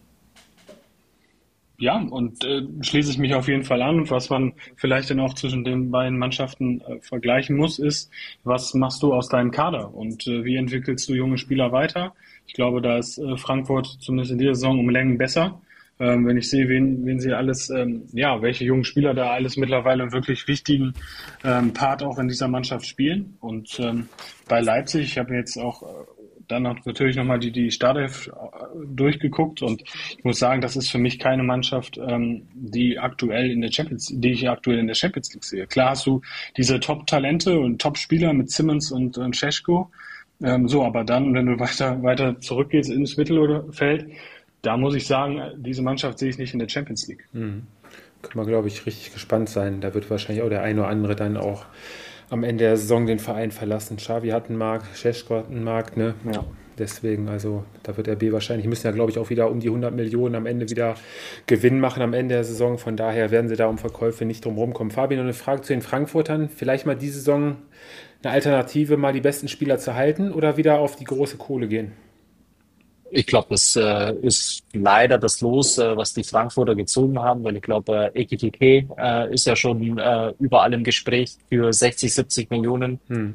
Ja, und äh, schließe ich mich auf jeden Fall an. Und was man vielleicht dann auch zwischen den beiden Mannschaften äh, vergleichen muss, ist, was machst du aus deinem Kader und äh, wie entwickelst du junge Spieler weiter? Ich glaube, da ist äh, Frankfurt zumindest in dieser Saison um Längen besser. ähm, wenn ich sehe, wen, wen sie alles, ähm, ja, welche jungen Spieler da alles mittlerweile einen wirklich wichtigen ähm, Part auch in dieser Mannschaft spielen. Und ähm, bei Leipzig, ich habe mir jetzt auch äh, dann noch, natürlich nochmal die, die Startelf äh, durchgeguckt und ich muss sagen, das ist für mich keine Mannschaft, ähm, die aktuell in der Champions, die ich aktuell in der Champions League sehe. Klar hast du diese Top-Talente und Top-Spieler mit Simmons und, und Šeško, ähm, so, aber dann, wenn du weiter, weiter zurückgehst ins Mittelfeld, da muss ich sagen, diese Mannschaft sehe ich nicht in der Champions League. Mhm. Können wir, glaube ich, richtig gespannt sein. Da wird wahrscheinlich auch der ein oder andere dann auch am Ende der Saison den Verein verlassen. Xavi hat einen Markt, Šeško hat einen Markt, ne? Ja. Deswegen, also da wird R B wahrscheinlich, müssen ja, glaube ich, auch wieder um die hundert Millionen am Ende wieder Gewinn machen am Ende der Saison. Von daher werden sie da um Verkäufe nicht drum rumkommen. Fabian, noch eine Frage zu den Frankfurtern. Vielleicht mal diese Saison eine Alternative, mal die besten Spieler zu halten oder wieder auf die große Kohle gehen? Ich glaube, das äh, ist leider das Los, äh, was die Frankfurter gezogen haben, weil ich glaube, äh, Ekitike äh, ist ja schon äh, überall im Gespräch für sechzig, siebzig Millionen. Hm.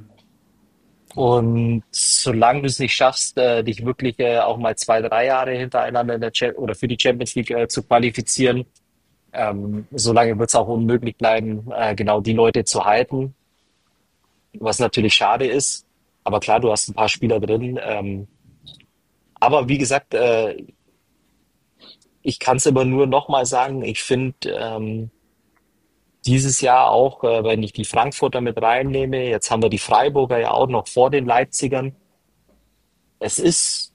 Und solange du es nicht schaffst, äh, dich wirklich äh, auch mal zwei, drei Jahre hintereinander in der Cha- oder für die Champions League äh, zu qualifizieren, ähm, solange wird es auch unmöglich bleiben, äh, genau die Leute zu halten, was natürlich schade ist. Aber klar, du hast ein paar Spieler drin. Ähm, aber wie gesagt, äh, ich kann es immer nur nochmal sagen, ich finde ähm, dieses Jahr auch, äh, wenn ich die Frankfurter mit reinnehme, jetzt haben wir die Freiburger ja auch noch vor den Leipzigern. Es ist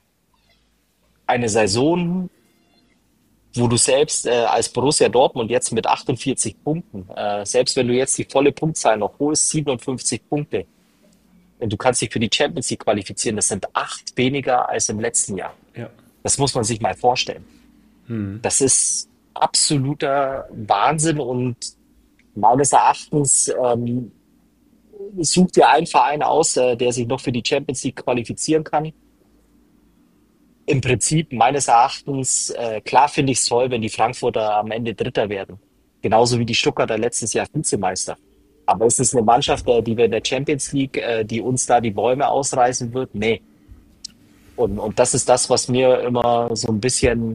eine Saison, wo du selbst äh, als Borussia Dortmund jetzt mit achtundvierzig Punkten, äh, selbst wenn du jetzt die volle Punktzahl noch holst, siebenundfünfzig Punkte, und du kannst dich für die Champions League qualifizieren, das sind acht weniger als im letzten Jahr. Ja. Das muss man sich mal vorstellen. Hm. Das ist absoluter Wahnsinn und meines Erachtens ähm, such dir einen Verein aus, äh, der sich noch für die Champions League qualifizieren kann. Im Prinzip meines Erachtens, äh, klar finde ich es toll, wenn die Frankfurter am Ende Dritter werden. Genauso wie die Stuttgarter letztes Jahr Vizemeister. Aber ist es eine Mannschaft, äh, die wir in der Champions League, äh, die uns da die Bäume ausreißen wird? Nee. Und, und das ist das, was mir immer so ein bisschen,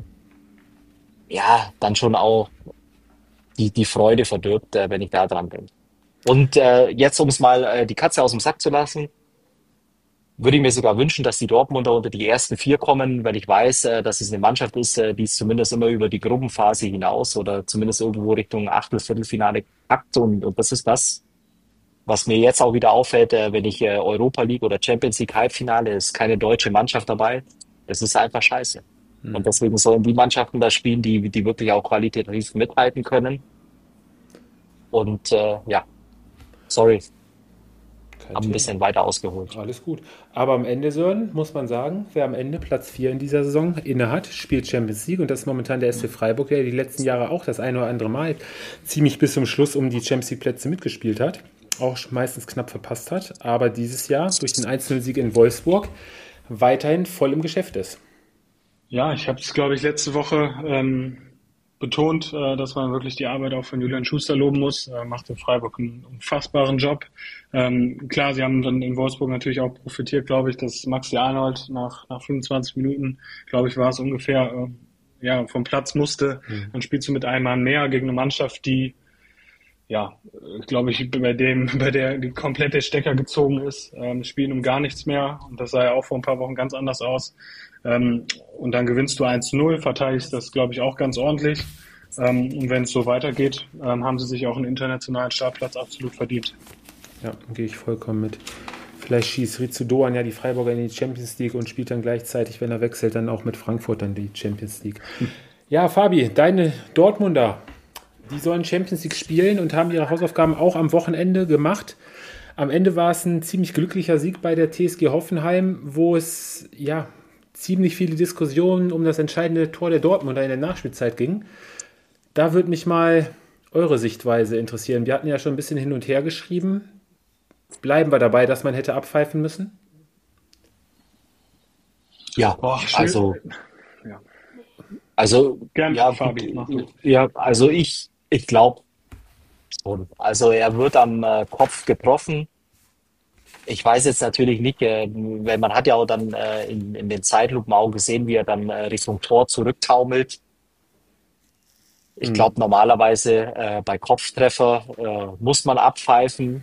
ja, dann schon auch die, die Freude verdirbt, äh, wenn ich da dran bin. Und äh, jetzt, um es mal äh, die Katze aus dem Sack zu lassen, würde ich mir sogar wünschen, dass die Dortmunder unter die ersten vier kommen, weil ich weiß, äh, dass es eine Mannschaft ist, äh, die es zumindest immer über die Gruppenphase hinaus oder zumindest irgendwo Richtung Achtel-, Viertelfinale packt. Und, und das ist das, was mir jetzt auch wieder auffällt, äh, wenn ich äh, Europa League oder Champions League Halbfinale, ist keine deutsche Mannschaft dabei. Das ist einfach scheiße. Und deswegen sollen die Mannschaften da spielen, die, die wirklich auch qualitativ mithalten können. Und äh, ja, sorry, Kein habe ein Thema. bisschen weiter ausgeholt. Alles gut. Aber am Ende, Sören, muss man sagen, wer am Ende Platz vier in dieser Saison inne hat, spielt Champions League und das ist momentan der S C Freiburg, der die letzten Jahre auch das eine oder andere Mal ziemlich bis zum Schluss um die Champions League Plätze mitgespielt hat, auch meistens knapp verpasst hat, aber dieses Jahr durch den eins zu null Sieg in Wolfsburg weiterhin voll im Geschäft ist. Ja, ich habe es, glaube ich, letzte Woche ähm, betont, äh, dass man wirklich die Arbeit auch von Julian Schuster loben muss. Er macht in Freiburg einen unfassbaren Job. Ähm, klar, sie haben dann in Wolfsburg natürlich auch profitiert, glaube ich, dass Maxi Arnold nach, nach fünfundzwanzig Minuten, glaube ich, war es ungefähr, äh, ja, vom Platz musste. Mhm. Dann spielst du mit einem Mann mehr gegen eine Mannschaft, die, ja, glaube ich, bei dem, bei der die komplette Stecker gezogen ist, ähm, spielen um gar nichts mehr. Und das sah ja auch vor ein paar Wochen ganz anders aus. Ähm, und dann gewinnst du eins zu null, verteidigst das, glaube ich, auch ganz ordentlich. Ähm, und wenn es so weitergeht, ähm, haben sie sich auch einen internationalen Startplatz absolut verdient. Ja, gehe ich vollkommen mit. Vielleicht schießt Rizzo Doan ja die Freiburger in die Champions League und spielt dann gleichzeitig, wenn er wechselt, dann auch mit Frankfurt dann die Champions League. Ja, Fabi, deine Dortmunder, die sollen Champions League spielen und haben ihre Hausaufgaben auch am Wochenende gemacht. Am Ende war es ein ziemlich glücklicher Sieg bei der T S G Hoffenheim, wo es ja ziemlich viele Diskussionen um das entscheidende Tor der Dortmunder in der Nachspielzeit ging. Da würde mich mal eure Sichtweise interessieren. Wir hatten ja schon ein bisschen hin und her geschrieben. Bleiben wir dabei, dass man hätte abpfeifen müssen? Ja, Boah, schön. also, Ja. also, Gerne, ja, Fabi, mach du. ja, also ich, ich glaube schon. Also er wird am äh, Kopf getroffen. Ich weiß jetzt natürlich nicht, äh, weil man hat ja auch dann äh, in, in den Zeitlupen auch gesehen, wie er dann äh, Richtung Tor zurücktaumelt. Ich Mhm. glaube, normalerweise äh, bei Kopftreffer äh, muss man abpfeifen.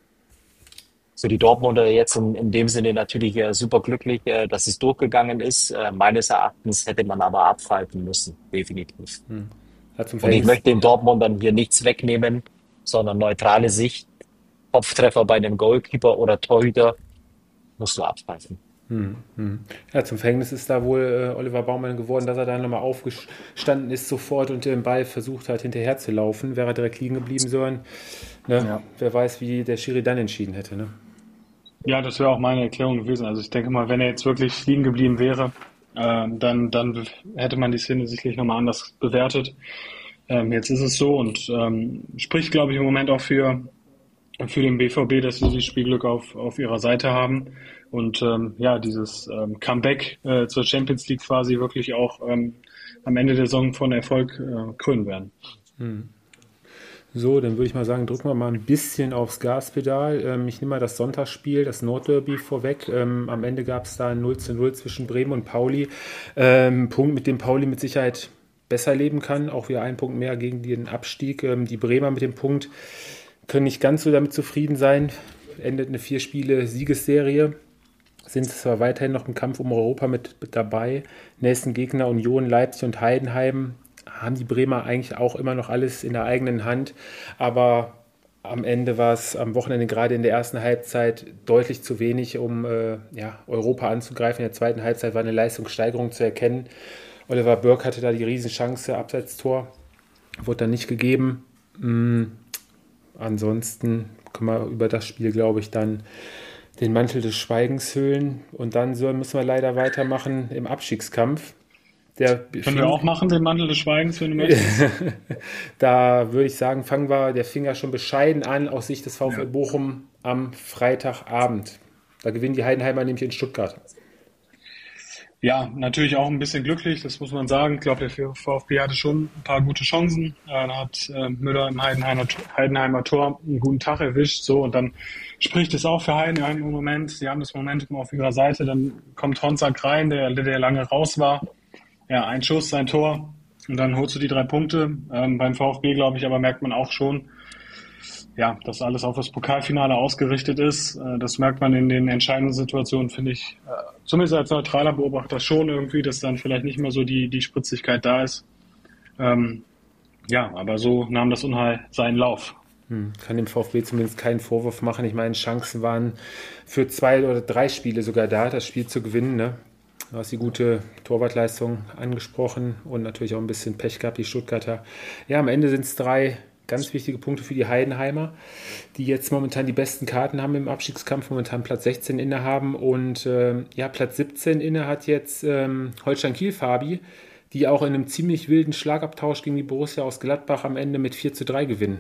Für die Dortmunder jetzt in, in dem Sinne natürlich äh, super glücklich, äh, dass es durchgegangen ist. Äh, meines Erachtens hätte man aber abpfeifen müssen, definitiv. Hat zum Und ich Verhängnis. möchte den Dortmundern hier nichts wegnehmen, sondern neutrale Sicht. Kopftreffer bei einem Goalkeeper oder Torhüter musst du abpfeifen. Ja, zum Verhängnis ist da wohl äh, Oliver Baumann geworden, dass er da nochmal aufgestanden ist sofort und den Ball versucht hat, hinterher zu laufen. Wäre er direkt liegen geblieben sollen. Ne? Ja. Wer weiß, wie der Schiri dann entschieden hätte. Ne? Ja, das wäre auch meine Erklärung gewesen. Also ich denke mal, wenn er jetzt wirklich liegen geblieben wäre, ähm, dann, dann hätte man die Szene sicherlich nochmal anders bewertet. Ähm, jetzt ist es so und ähm, spricht, glaube ich, im Moment auch für, für den B V B, dass sie das Spielglück auf, auf ihrer Seite haben und ähm, ja, dieses ähm, Comeback äh, zur Champions League quasi wirklich auch ähm, am Ende der Saison von Erfolg äh, krönen werden. So, dann würde ich mal sagen, drücken wir mal ein bisschen aufs Gaspedal. Ähm, ich nehme mal das Sonntagsspiel, das Nordderby vorweg. Ähm, am Ende gab es da ein null zu null zwischen Bremen und Pauli. Ähm, Punkt, mit dem Pauli mit Sicherheit besser leben kann. Auch wieder ein Punkt mehr gegen den Abstieg. Ähm, die Bremer mit dem Punkt können nicht ganz so damit zufrieden sein. Endet eine vier Spiele Siegesserie. Sind zwar weiterhin noch im Kampf um Europa mit, mit dabei. Nächsten Gegner Union, Leipzig und Heidenheim haben die Bremer eigentlich auch immer noch alles in der eigenen Hand. Aber am Ende war es am Wochenende gerade in der ersten Halbzeit deutlich zu wenig, um äh, ja, Europa anzugreifen. In der zweiten Halbzeit war eine Leistungssteigerung zu erkennen. Oliver Burke hatte da die Riesenchance, Abseitstor, wurde dann nicht gegeben. Mm, ansonsten können wir über das Spiel, glaube ich, dann den Mantel des Schweigens hüllen. Und dann so müssen wir leider weitermachen im Abstiegskampf. Der Können wir fing, auch machen, den Mantel des Schweigens, wenn du möchtest? da würde ich sagen, fangen wir, der fing ja schon bescheiden an aus Sicht des VfL Ja. Bochum am Freitagabend. Da gewinnen die Heidenheimer nämlich in Stuttgart. Ja, natürlich auch ein bisschen glücklich, das muss man sagen. Ich glaube, der VfB hatte schon ein paar gute Chancen. Äh, Da hat äh, Müller im Heidenheimer, Heidenheimer Tor einen guten Tag erwischt. So, und dann spricht es auch für Heidenheim im Moment. Sie haben das Momentum auf ihrer Seite. Dann kommt Honsack rein, der, der lange raus war. Ja, ein Schuss, sein Tor. Und dann holst du die drei Punkte. Ähm, beim VfB, glaube ich, aber merkt man auch schon, ja, dass alles auf das Pokalfinale ausgerichtet ist. Äh, das merkt man in den entscheidenden Situationen, finde ich, äh, zumindest als neutraler Beobachter schon irgendwie, dass dann vielleicht nicht mehr so die, die Spritzigkeit da ist. Ähm, ja, aber so nahm das Unheil seinen Lauf. Kann dem VfB zumindest keinen Vorwurf machen. Ich meine, Chancen waren für zwei oder drei Spiele sogar da, das Spiel zu gewinnen. Ne? Du hast die gute Torwartleistung angesprochen und natürlich auch ein bisschen Pech gehabt, die Stuttgarter. Ja, am Ende sind es drei ganz wichtige Punkte für die Heidenheimer, die jetzt momentan die besten Karten haben im Abstiegskampf, momentan Platz sechzehn innehaben und ähm, ja, Platz siebzehn inne hat jetzt ähm, Holstein Kiel Fabi, die auch in einem ziemlich wilden Schlagabtausch gegen die Borussia aus Gladbach am Ende mit vier zu drei gewinnen.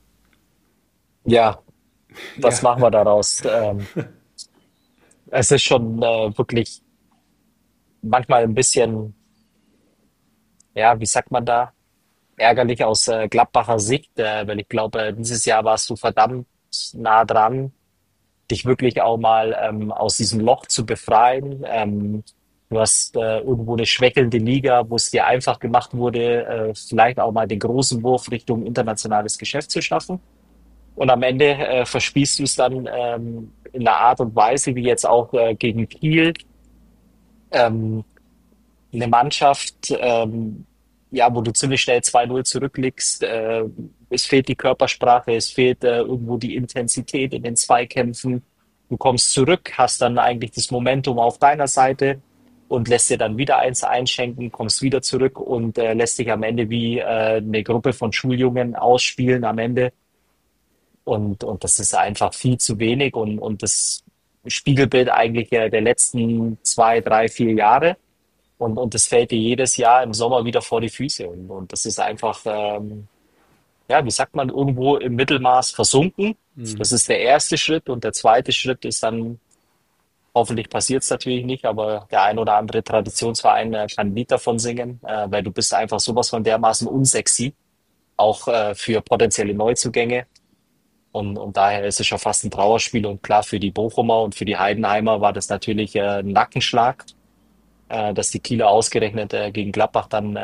Ja, was Ja, machen wir daraus? Ähm, es ist schon äh, wirklich manchmal ein bisschen, ja, wie sagt man da, ärgerlich aus äh, Gladbacher Sicht, äh, weil ich glaube, dieses Jahr warst du verdammt nah dran, dich wirklich auch mal ähm, aus diesem Loch zu befreien. Ähm, du hast äh, irgendwo eine schwächelnde Liga, wo es dir einfach gemacht wurde, äh, vielleicht auch mal den großen Wurf Richtung internationales Geschäft zu schaffen. Und am Ende äh, verspießt du es dann ähm, in einer Art und Weise, wie jetzt auch äh, gegen Kiel, ähm, eine Mannschaft, ähm, ja, wo du ziemlich schnell zwei null zurückliegst. Äh, es fehlt die Körpersprache, es fehlt äh, irgendwo die Intensität in den Zweikämpfen. Du kommst zurück, hast dann eigentlich das Momentum auf deiner Seite und lässt dir dann wieder eins einschenken, kommst wieder zurück und äh, lässt dich am Ende wie äh, eine Gruppe von Schuljungen ausspielen am Ende. Und, und das ist einfach viel zu wenig und, und das Spiegelbild eigentlich äh, der letzten zwei, drei, vier Jahre. Und, und das fällt dir jedes Jahr im Sommer wieder vor die Füße. Und, und das ist einfach, ähm, ja, wie sagt man, irgendwo im Mittelmaß versunken. Das ist der erste Schritt. Und der zweite Schritt ist dann, hoffentlich passiert es natürlich nicht, aber der ein oder andere Traditionsverein äh, kann ein Lied davon singen, äh, weil du bist einfach sowas von dermaßen unsexy, auch äh, für potenzielle Neuzugänge. Und, und daher ist es schon fast ein Trauerspiel. Und klar, für die Bochumer und für die Heidenheimer war das natürlich äh, ein Nackenschlag, äh, dass die Kieler ausgerechnet äh, gegen Gladbach dann äh,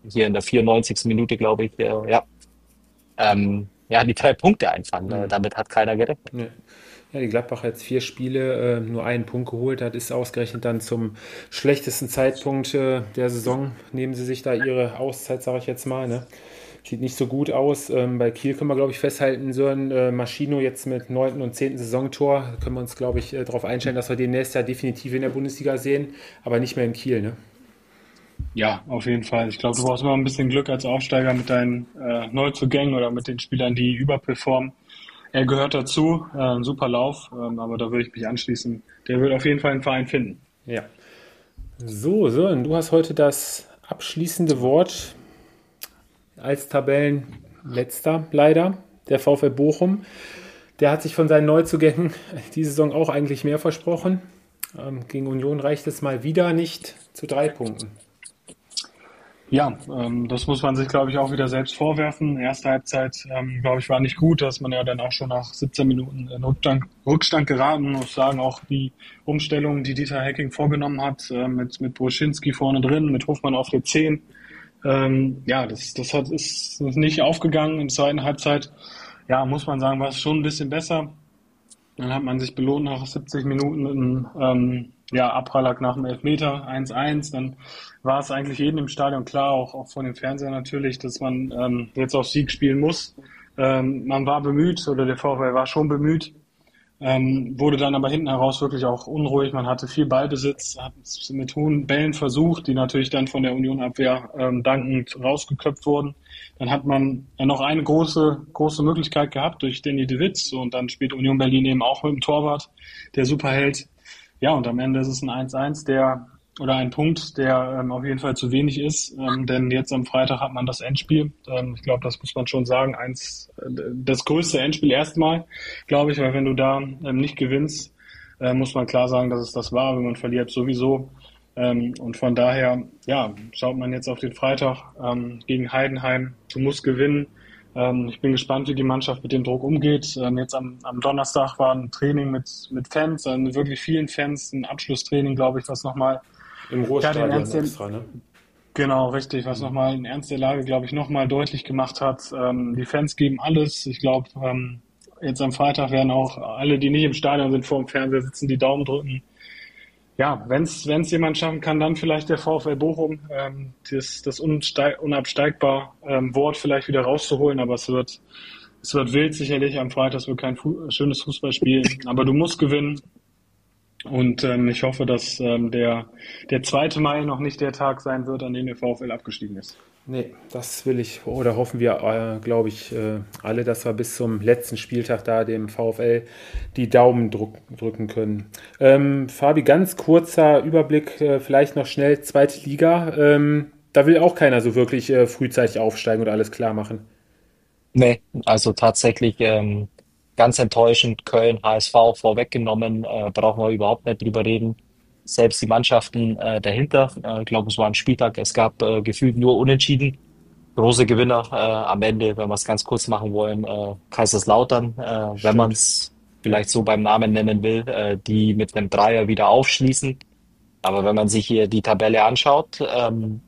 hier in der vierundneunzigsten Minute, glaube ich, äh, ja, ähm, ja, die drei Punkte einfangen. Äh, Mhm. damit hat keiner gerechnet. Ja. Ja, die Gladbacher jetzt vier Spiele, äh, nur einen Punkt geholt hat, ist ausgerechnet dann zum schlechtesten Zeitpunkt äh, der Saison. Nehmen sie sich da ihre Auszeit, sage ich jetzt mal. Ne? Sieht nicht so gut aus. Ähm, bei Kiel können wir, glaube ich, festhalten, so ein äh, Maschino jetzt mit neunten und zehnten Saisontor. Da können wir uns, glaube ich, äh, darauf einstellen, dass wir den nächstes Jahr definitiv in der Bundesliga sehen, aber nicht mehr in Kiel. Ne? Ja, auf jeden Fall. Ich glaube, du brauchst immer ein bisschen Glück als Aufsteiger mit deinen äh, Neuzugängen oder mit den Spielern, die überperformen. Er gehört dazu, äh, ein super Lauf, ähm, aber da würde ich mich anschließen. Der wird auf jeden Fall einen Verein finden. Ja. So, Sören, du hast heute das abschließende Wort als Tabellenletzter, leider, der VfL Bochum. Der hat sich von seinen Neuzugängen diese Saison auch eigentlich mehr versprochen. Ähm, gegen Union reicht es mal wieder nicht zu drei Punkten. Ja, ähm, das muss man sich, glaube ich, auch wieder selbst vorwerfen. Erste Halbzeit, ähm, glaube ich, war nicht gut. Da ist man ja dann auch schon nach siebzehn Minuten in Rückstand, Rückstand geraten. Ich muss sagen, auch die Umstellung, die Dieter Hecking vorgenommen hat, äh, mit, mit Bruschinski vorne drin, mit Hofmann auf der zehn. Ähm, ja, das, das hat, ist nicht aufgegangen in der zweiten Halbzeit. Ja, muss man sagen, war es schon ein bisschen besser. Dann hat man sich belohnt nach siebzig Minuten mit einem ähm, ja, Abpraller nach dem Elfmeter, eins eins. Dann war es eigentlich jedem im Stadion klar, auch, auch von dem Fernseher natürlich, dass man ähm, jetzt auf Sieg spielen muss. Ähm, man war bemüht, oder der VfL war schon bemüht, ähm, wurde dann aber hinten heraus wirklich auch unruhig. Man hatte viel Ballbesitz, hat es mit hohen Bällen versucht, die natürlich dann von der Union-Abwehr ähm, dankend rausgeköpft wurden. Dann hat man ja noch eine große große Möglichkeit gehabt durch Danny de Witz, und dann spielt Union Berlin eben auch mit dem Torwart, der Superheld. Ja, und am Ende ist es ein eins eins, der oder ein Punkt, der ähm, auf jeden Fall zu wenig ist, ähm, denn jetzt am Freitag hat man das Endspiel. Ähm, ich glaube, das muss man schon sagen, eins äh, das größte Endspiel erstmal, glaube ich, weil wenn du da ähm, nicht gewinnst, äh, muss man klar sagen, dass es das war, wenn man verliert sowieso. Ähm, und von daher, ja, schaut man jetzt auf den Freitag ähm, gegen Heidenheim. Du musst gewinnen. Ähm, ich bin gespannt, wie die Mannschaft mit dem Druck umgeht. Ähm, jetzt am, am Donnerstag war ein Training mit, mit Fans, äh, mit wirklich vielen Fans, ein Abschlusstraining, glaube ich, was nochmal Im ja, den Ruhrstadion Ernst der, extra, ne? genau, richtig, was nochmal den Ernst der Lage, glaube ich, nochmal deutlich gemacht hat. Ähm, die Fans geben alles. Ich glaube, ähm, jetzt am Freitag werden auch alle, die nicht im Stadion sind, vor dem Fernseher sitzen, die Daumen drücken. Ja, wenn es wenn es jemand schaffen kann, dann vielleicht der VfL Bochum, ähm, das, das unsteig, unabsteigbar ähm, Wort vielleicht wieder rauszuholen, aber es wird, es wird wild sicherlich am Freitag, es wird kein Fu schönes Fußballspiel, aber du musst gewinnen. Und ähm, ich hoffe, dass ähm, der, der zweite Mai noch nicht der Tag sein wird, an dem der VfL abgestiegen ist. Nee, das will ich oder hoffen wir, äh, glaube ich, äh, alle, dass wir bis zum letzten Spieltag da dem VfL die Daumen druck, drücken können. Ähm, Fabi, ganz kurzer Überblick, äh, vielleicht noch schnell, zweite Liga. Ähm, da will auch keiner so wirklich äh, frühzeitig aufsteigen oder alles klar machen. Nee, also tatsächlich ähm, ganz enttäuschend. Köln, H S V vorweggenommen, äh, brauchen wir überhaupt nicht drüber reden. Selbst die Mannschaften äh, dahinter, äh, ich glaube, es war ein Spieltag, es gab äh, gefühlt nur Unentschieden. Große Gewinner äh, am Ende, wenn wir es ganz kurz machen wollen, äh, Kaiserslautern, äh, wenn man Stimmt. es Ja. vielleicht so beim Namen nennen will, äh, die mit einem Dreier wieder aufschließen. Aber wenn man sich hier die Tabelle anschaut, ähm,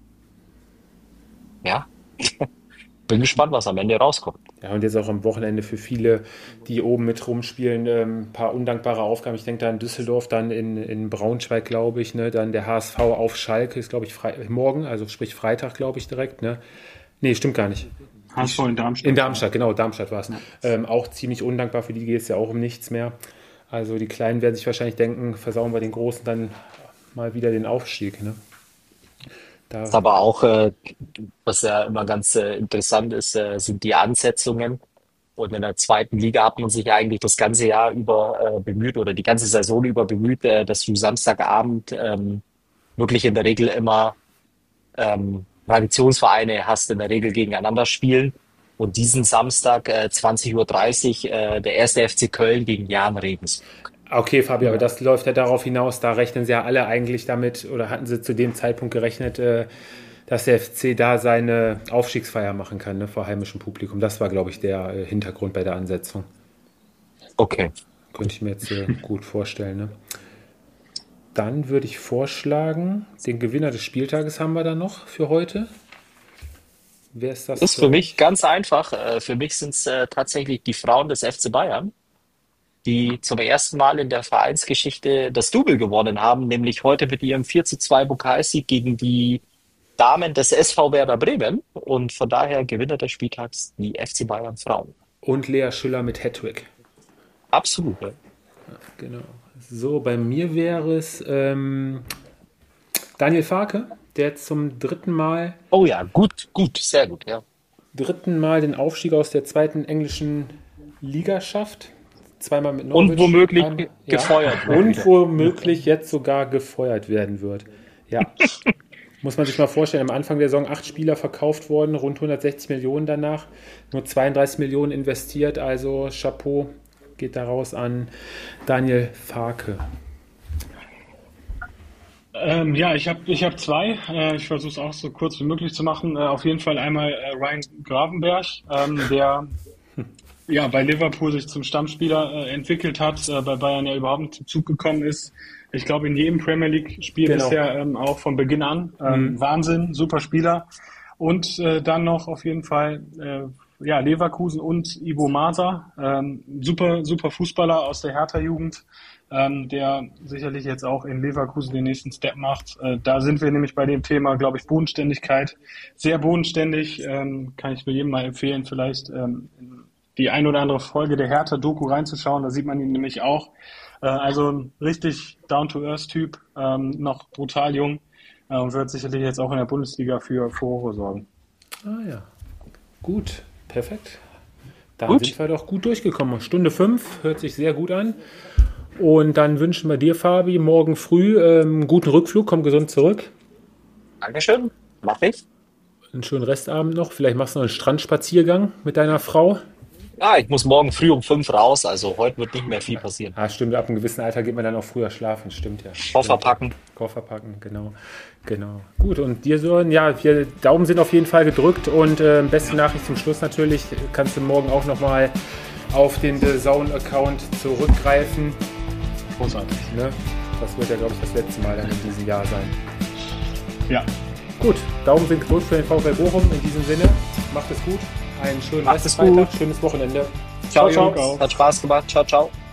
ja, bin gespannt, was am Ende rauskommt. Ja, und jetzt auch am Wochenende für viele, die oben mit rumspielen, ähm, ein paar undankbare Aufgaben. Ich denke da an Düsseldorf, dann in, in Braunschweig, glaube ich, ne? Dann der H S V auf Schalke ist, glaube ich, frei, morgen, also sprich Freitag, glaube ich, direkt. Ne? Nee, stimmt gar nicht. H S V in Darmstadt. In Darmstadt, genau, Darmstadt war es. Ja. Ähm, auch ziemlich undankbar, für die geht es ja auch um nichts mehr. Also die Kleinen werden sich wahrscheinlich denken, versauen wir den Großen dann mal wieder den Aufstieg. Ne? Da, Ist aber auch, äh, was ja immer ganz äh, interessant ist, äh, sind die Ansetzungen. Und in der zweiten Liga hat man sich ja eigentlich das ganze Jahr über äh, bemüht oder die ganze Saison über bemüht, äh, dass du Samstagabend ähm, wirklich in der Regel immer ähm, Traditionsvereine hast, in der Regel gegeneinander spielen. Und diesen Samstag äh, zwanzig Uhr dreißig äh, der erste F C Köln gegen Jahn Regensburg. okay, Fabi, aber Ja. das läuft ja darauf hinaus, da rechnen sie ja alle eigentlich damit, oder hatten sie zu dem Zeitpunkt gerechnet, äh, dass der F C da seine Aufstiegsfeier machen kann, ne, vor heimischem Publikum. Das war, glaube ich, der äh, Hintergrund bei der Ansetzung. Okay. Könnte ich mir jetzt äh, gut vorstellen. Ne? Dann würde ich vorschlagen, den Gewinner des Spieltages haben wir dann noch für heute. Wer ist das? Das ist für mich ganz einfach. Äh, Für mich sind es äh, tatsächlich die Frauen des F C Bayern, die zum ersten Mal in der Vereinsgeschichte das Double gewonnen haben, nämlich heute mit ihrem vier zu zwei Pokalsieg gegen die Damen des S V Werder Bremen. Und von daher Gewinner des Spieltags die F C Bayern Frauen. Und Lea Schüller mit Hattrick. Absolut. Ja. Genau. So, bei mir wäre es ähm, Daniel Farke, der zum dritten Mal, Oh ja, gut, gut, sehr gut, ja. dritten Mal den Aufstieg aus der zweiten englischen Liga schafft. Zweimal mit Und Norwich. womöglich einmal- gefeuert wird Und wieder. womöglich jetzt sogar gefeuert werden wird. Ja. Muss man sich mal vorstellen, am Anfang der Saison acht Spieler verkauft worden, rund hundertsechzig Millionen danach, nur zweiunddreißig Millionen investiert, also Chapeau geht daraus an Daniel Farke. Ähm, ja, ich habe ich hab zwei. Äh, ich versuche es auch so kurz wie möglich zu machen. Äh, auf jeden Fall einmal äh, Ryan Gravenberg, ähm, der ja bei Liverpool sich zum Stammspieler äh, entwickelt hat, äh, bei Bayern ja überhaupt nicht zum Zug gekommen ist. Ich glaube, in jedem Premier League-Spiel Genau. bisher ähm, auch von Beginn an. Ähm, Mhm. Wahnsinn, super Spieler. Und äh, dann noch auf jeden Fall äh, ja, Leverkusen und Ivo Masa. Ähm, super, super Fußballer aus der Hertha-Jugend, ähm, der sicherlich jetzt auch in Leverkusen den nächsten Step macht. Äh, da sind wir nämlich bei dem Thema, glaube ich, Bodenständigkeit. Sehr bodenständig, ähm, kann ich nur jedem mal empfehlen, vielleicht ähm, in die ein oder andere Folge der Hertha-Doku reinzuschauen. Da sieht man ihn nämlich auch. Äh, also ein richtig Down-to-Earth-Typ, ähm, noch brutal jung äh, und wird sicherlich jetzt auch in der Bundesliga für Furore sorgen. Ah ja, gut, perfekt. Dann Gut. sind wir doch gut durchgekommen. Stunde fünf, hört sich sehr gut an. Und dann wünschen wir dir, Fabi, morgen früh ähm, guten Rückflug, komm gesund zurück. Dankeschön, mach ich. Einen schönen Restabend noch. Vielleicht machst du noch einen Strandspaziergang mit deiner Frau. Ja, ich muss morgen früh um fünf raus, also heute wird nicht mehr viel passieren. Ah, stimmt, ab einem gewissen Alter geht man dann auch früher schlafen. Stimmt ja. Koffer Stimmt. packen. Koffer packen, genau. Genau. Gut, und dir, Sören, ja, wir Daumen sind auf jeden Fall gedrückt und äh, beste Nachricht zum Schluss natürlich, kannst du morgen auch nochmal auf den The Zone-Account zurückgreifen. Großartig. Ne? Das wird ja, glaube ich, das letzte Mal dann in diesem Jahr sein. Ja, Gut, Daumen sind gedrückt für den VfL Bochum. In diesem Sinne, macht es gut. Einen schönen Macht es Restfreitag, gut. schönes Wochenende. Ciao, Ciao, ciao. Jungs. Hat Spaß gemacht. Ciao, ciao.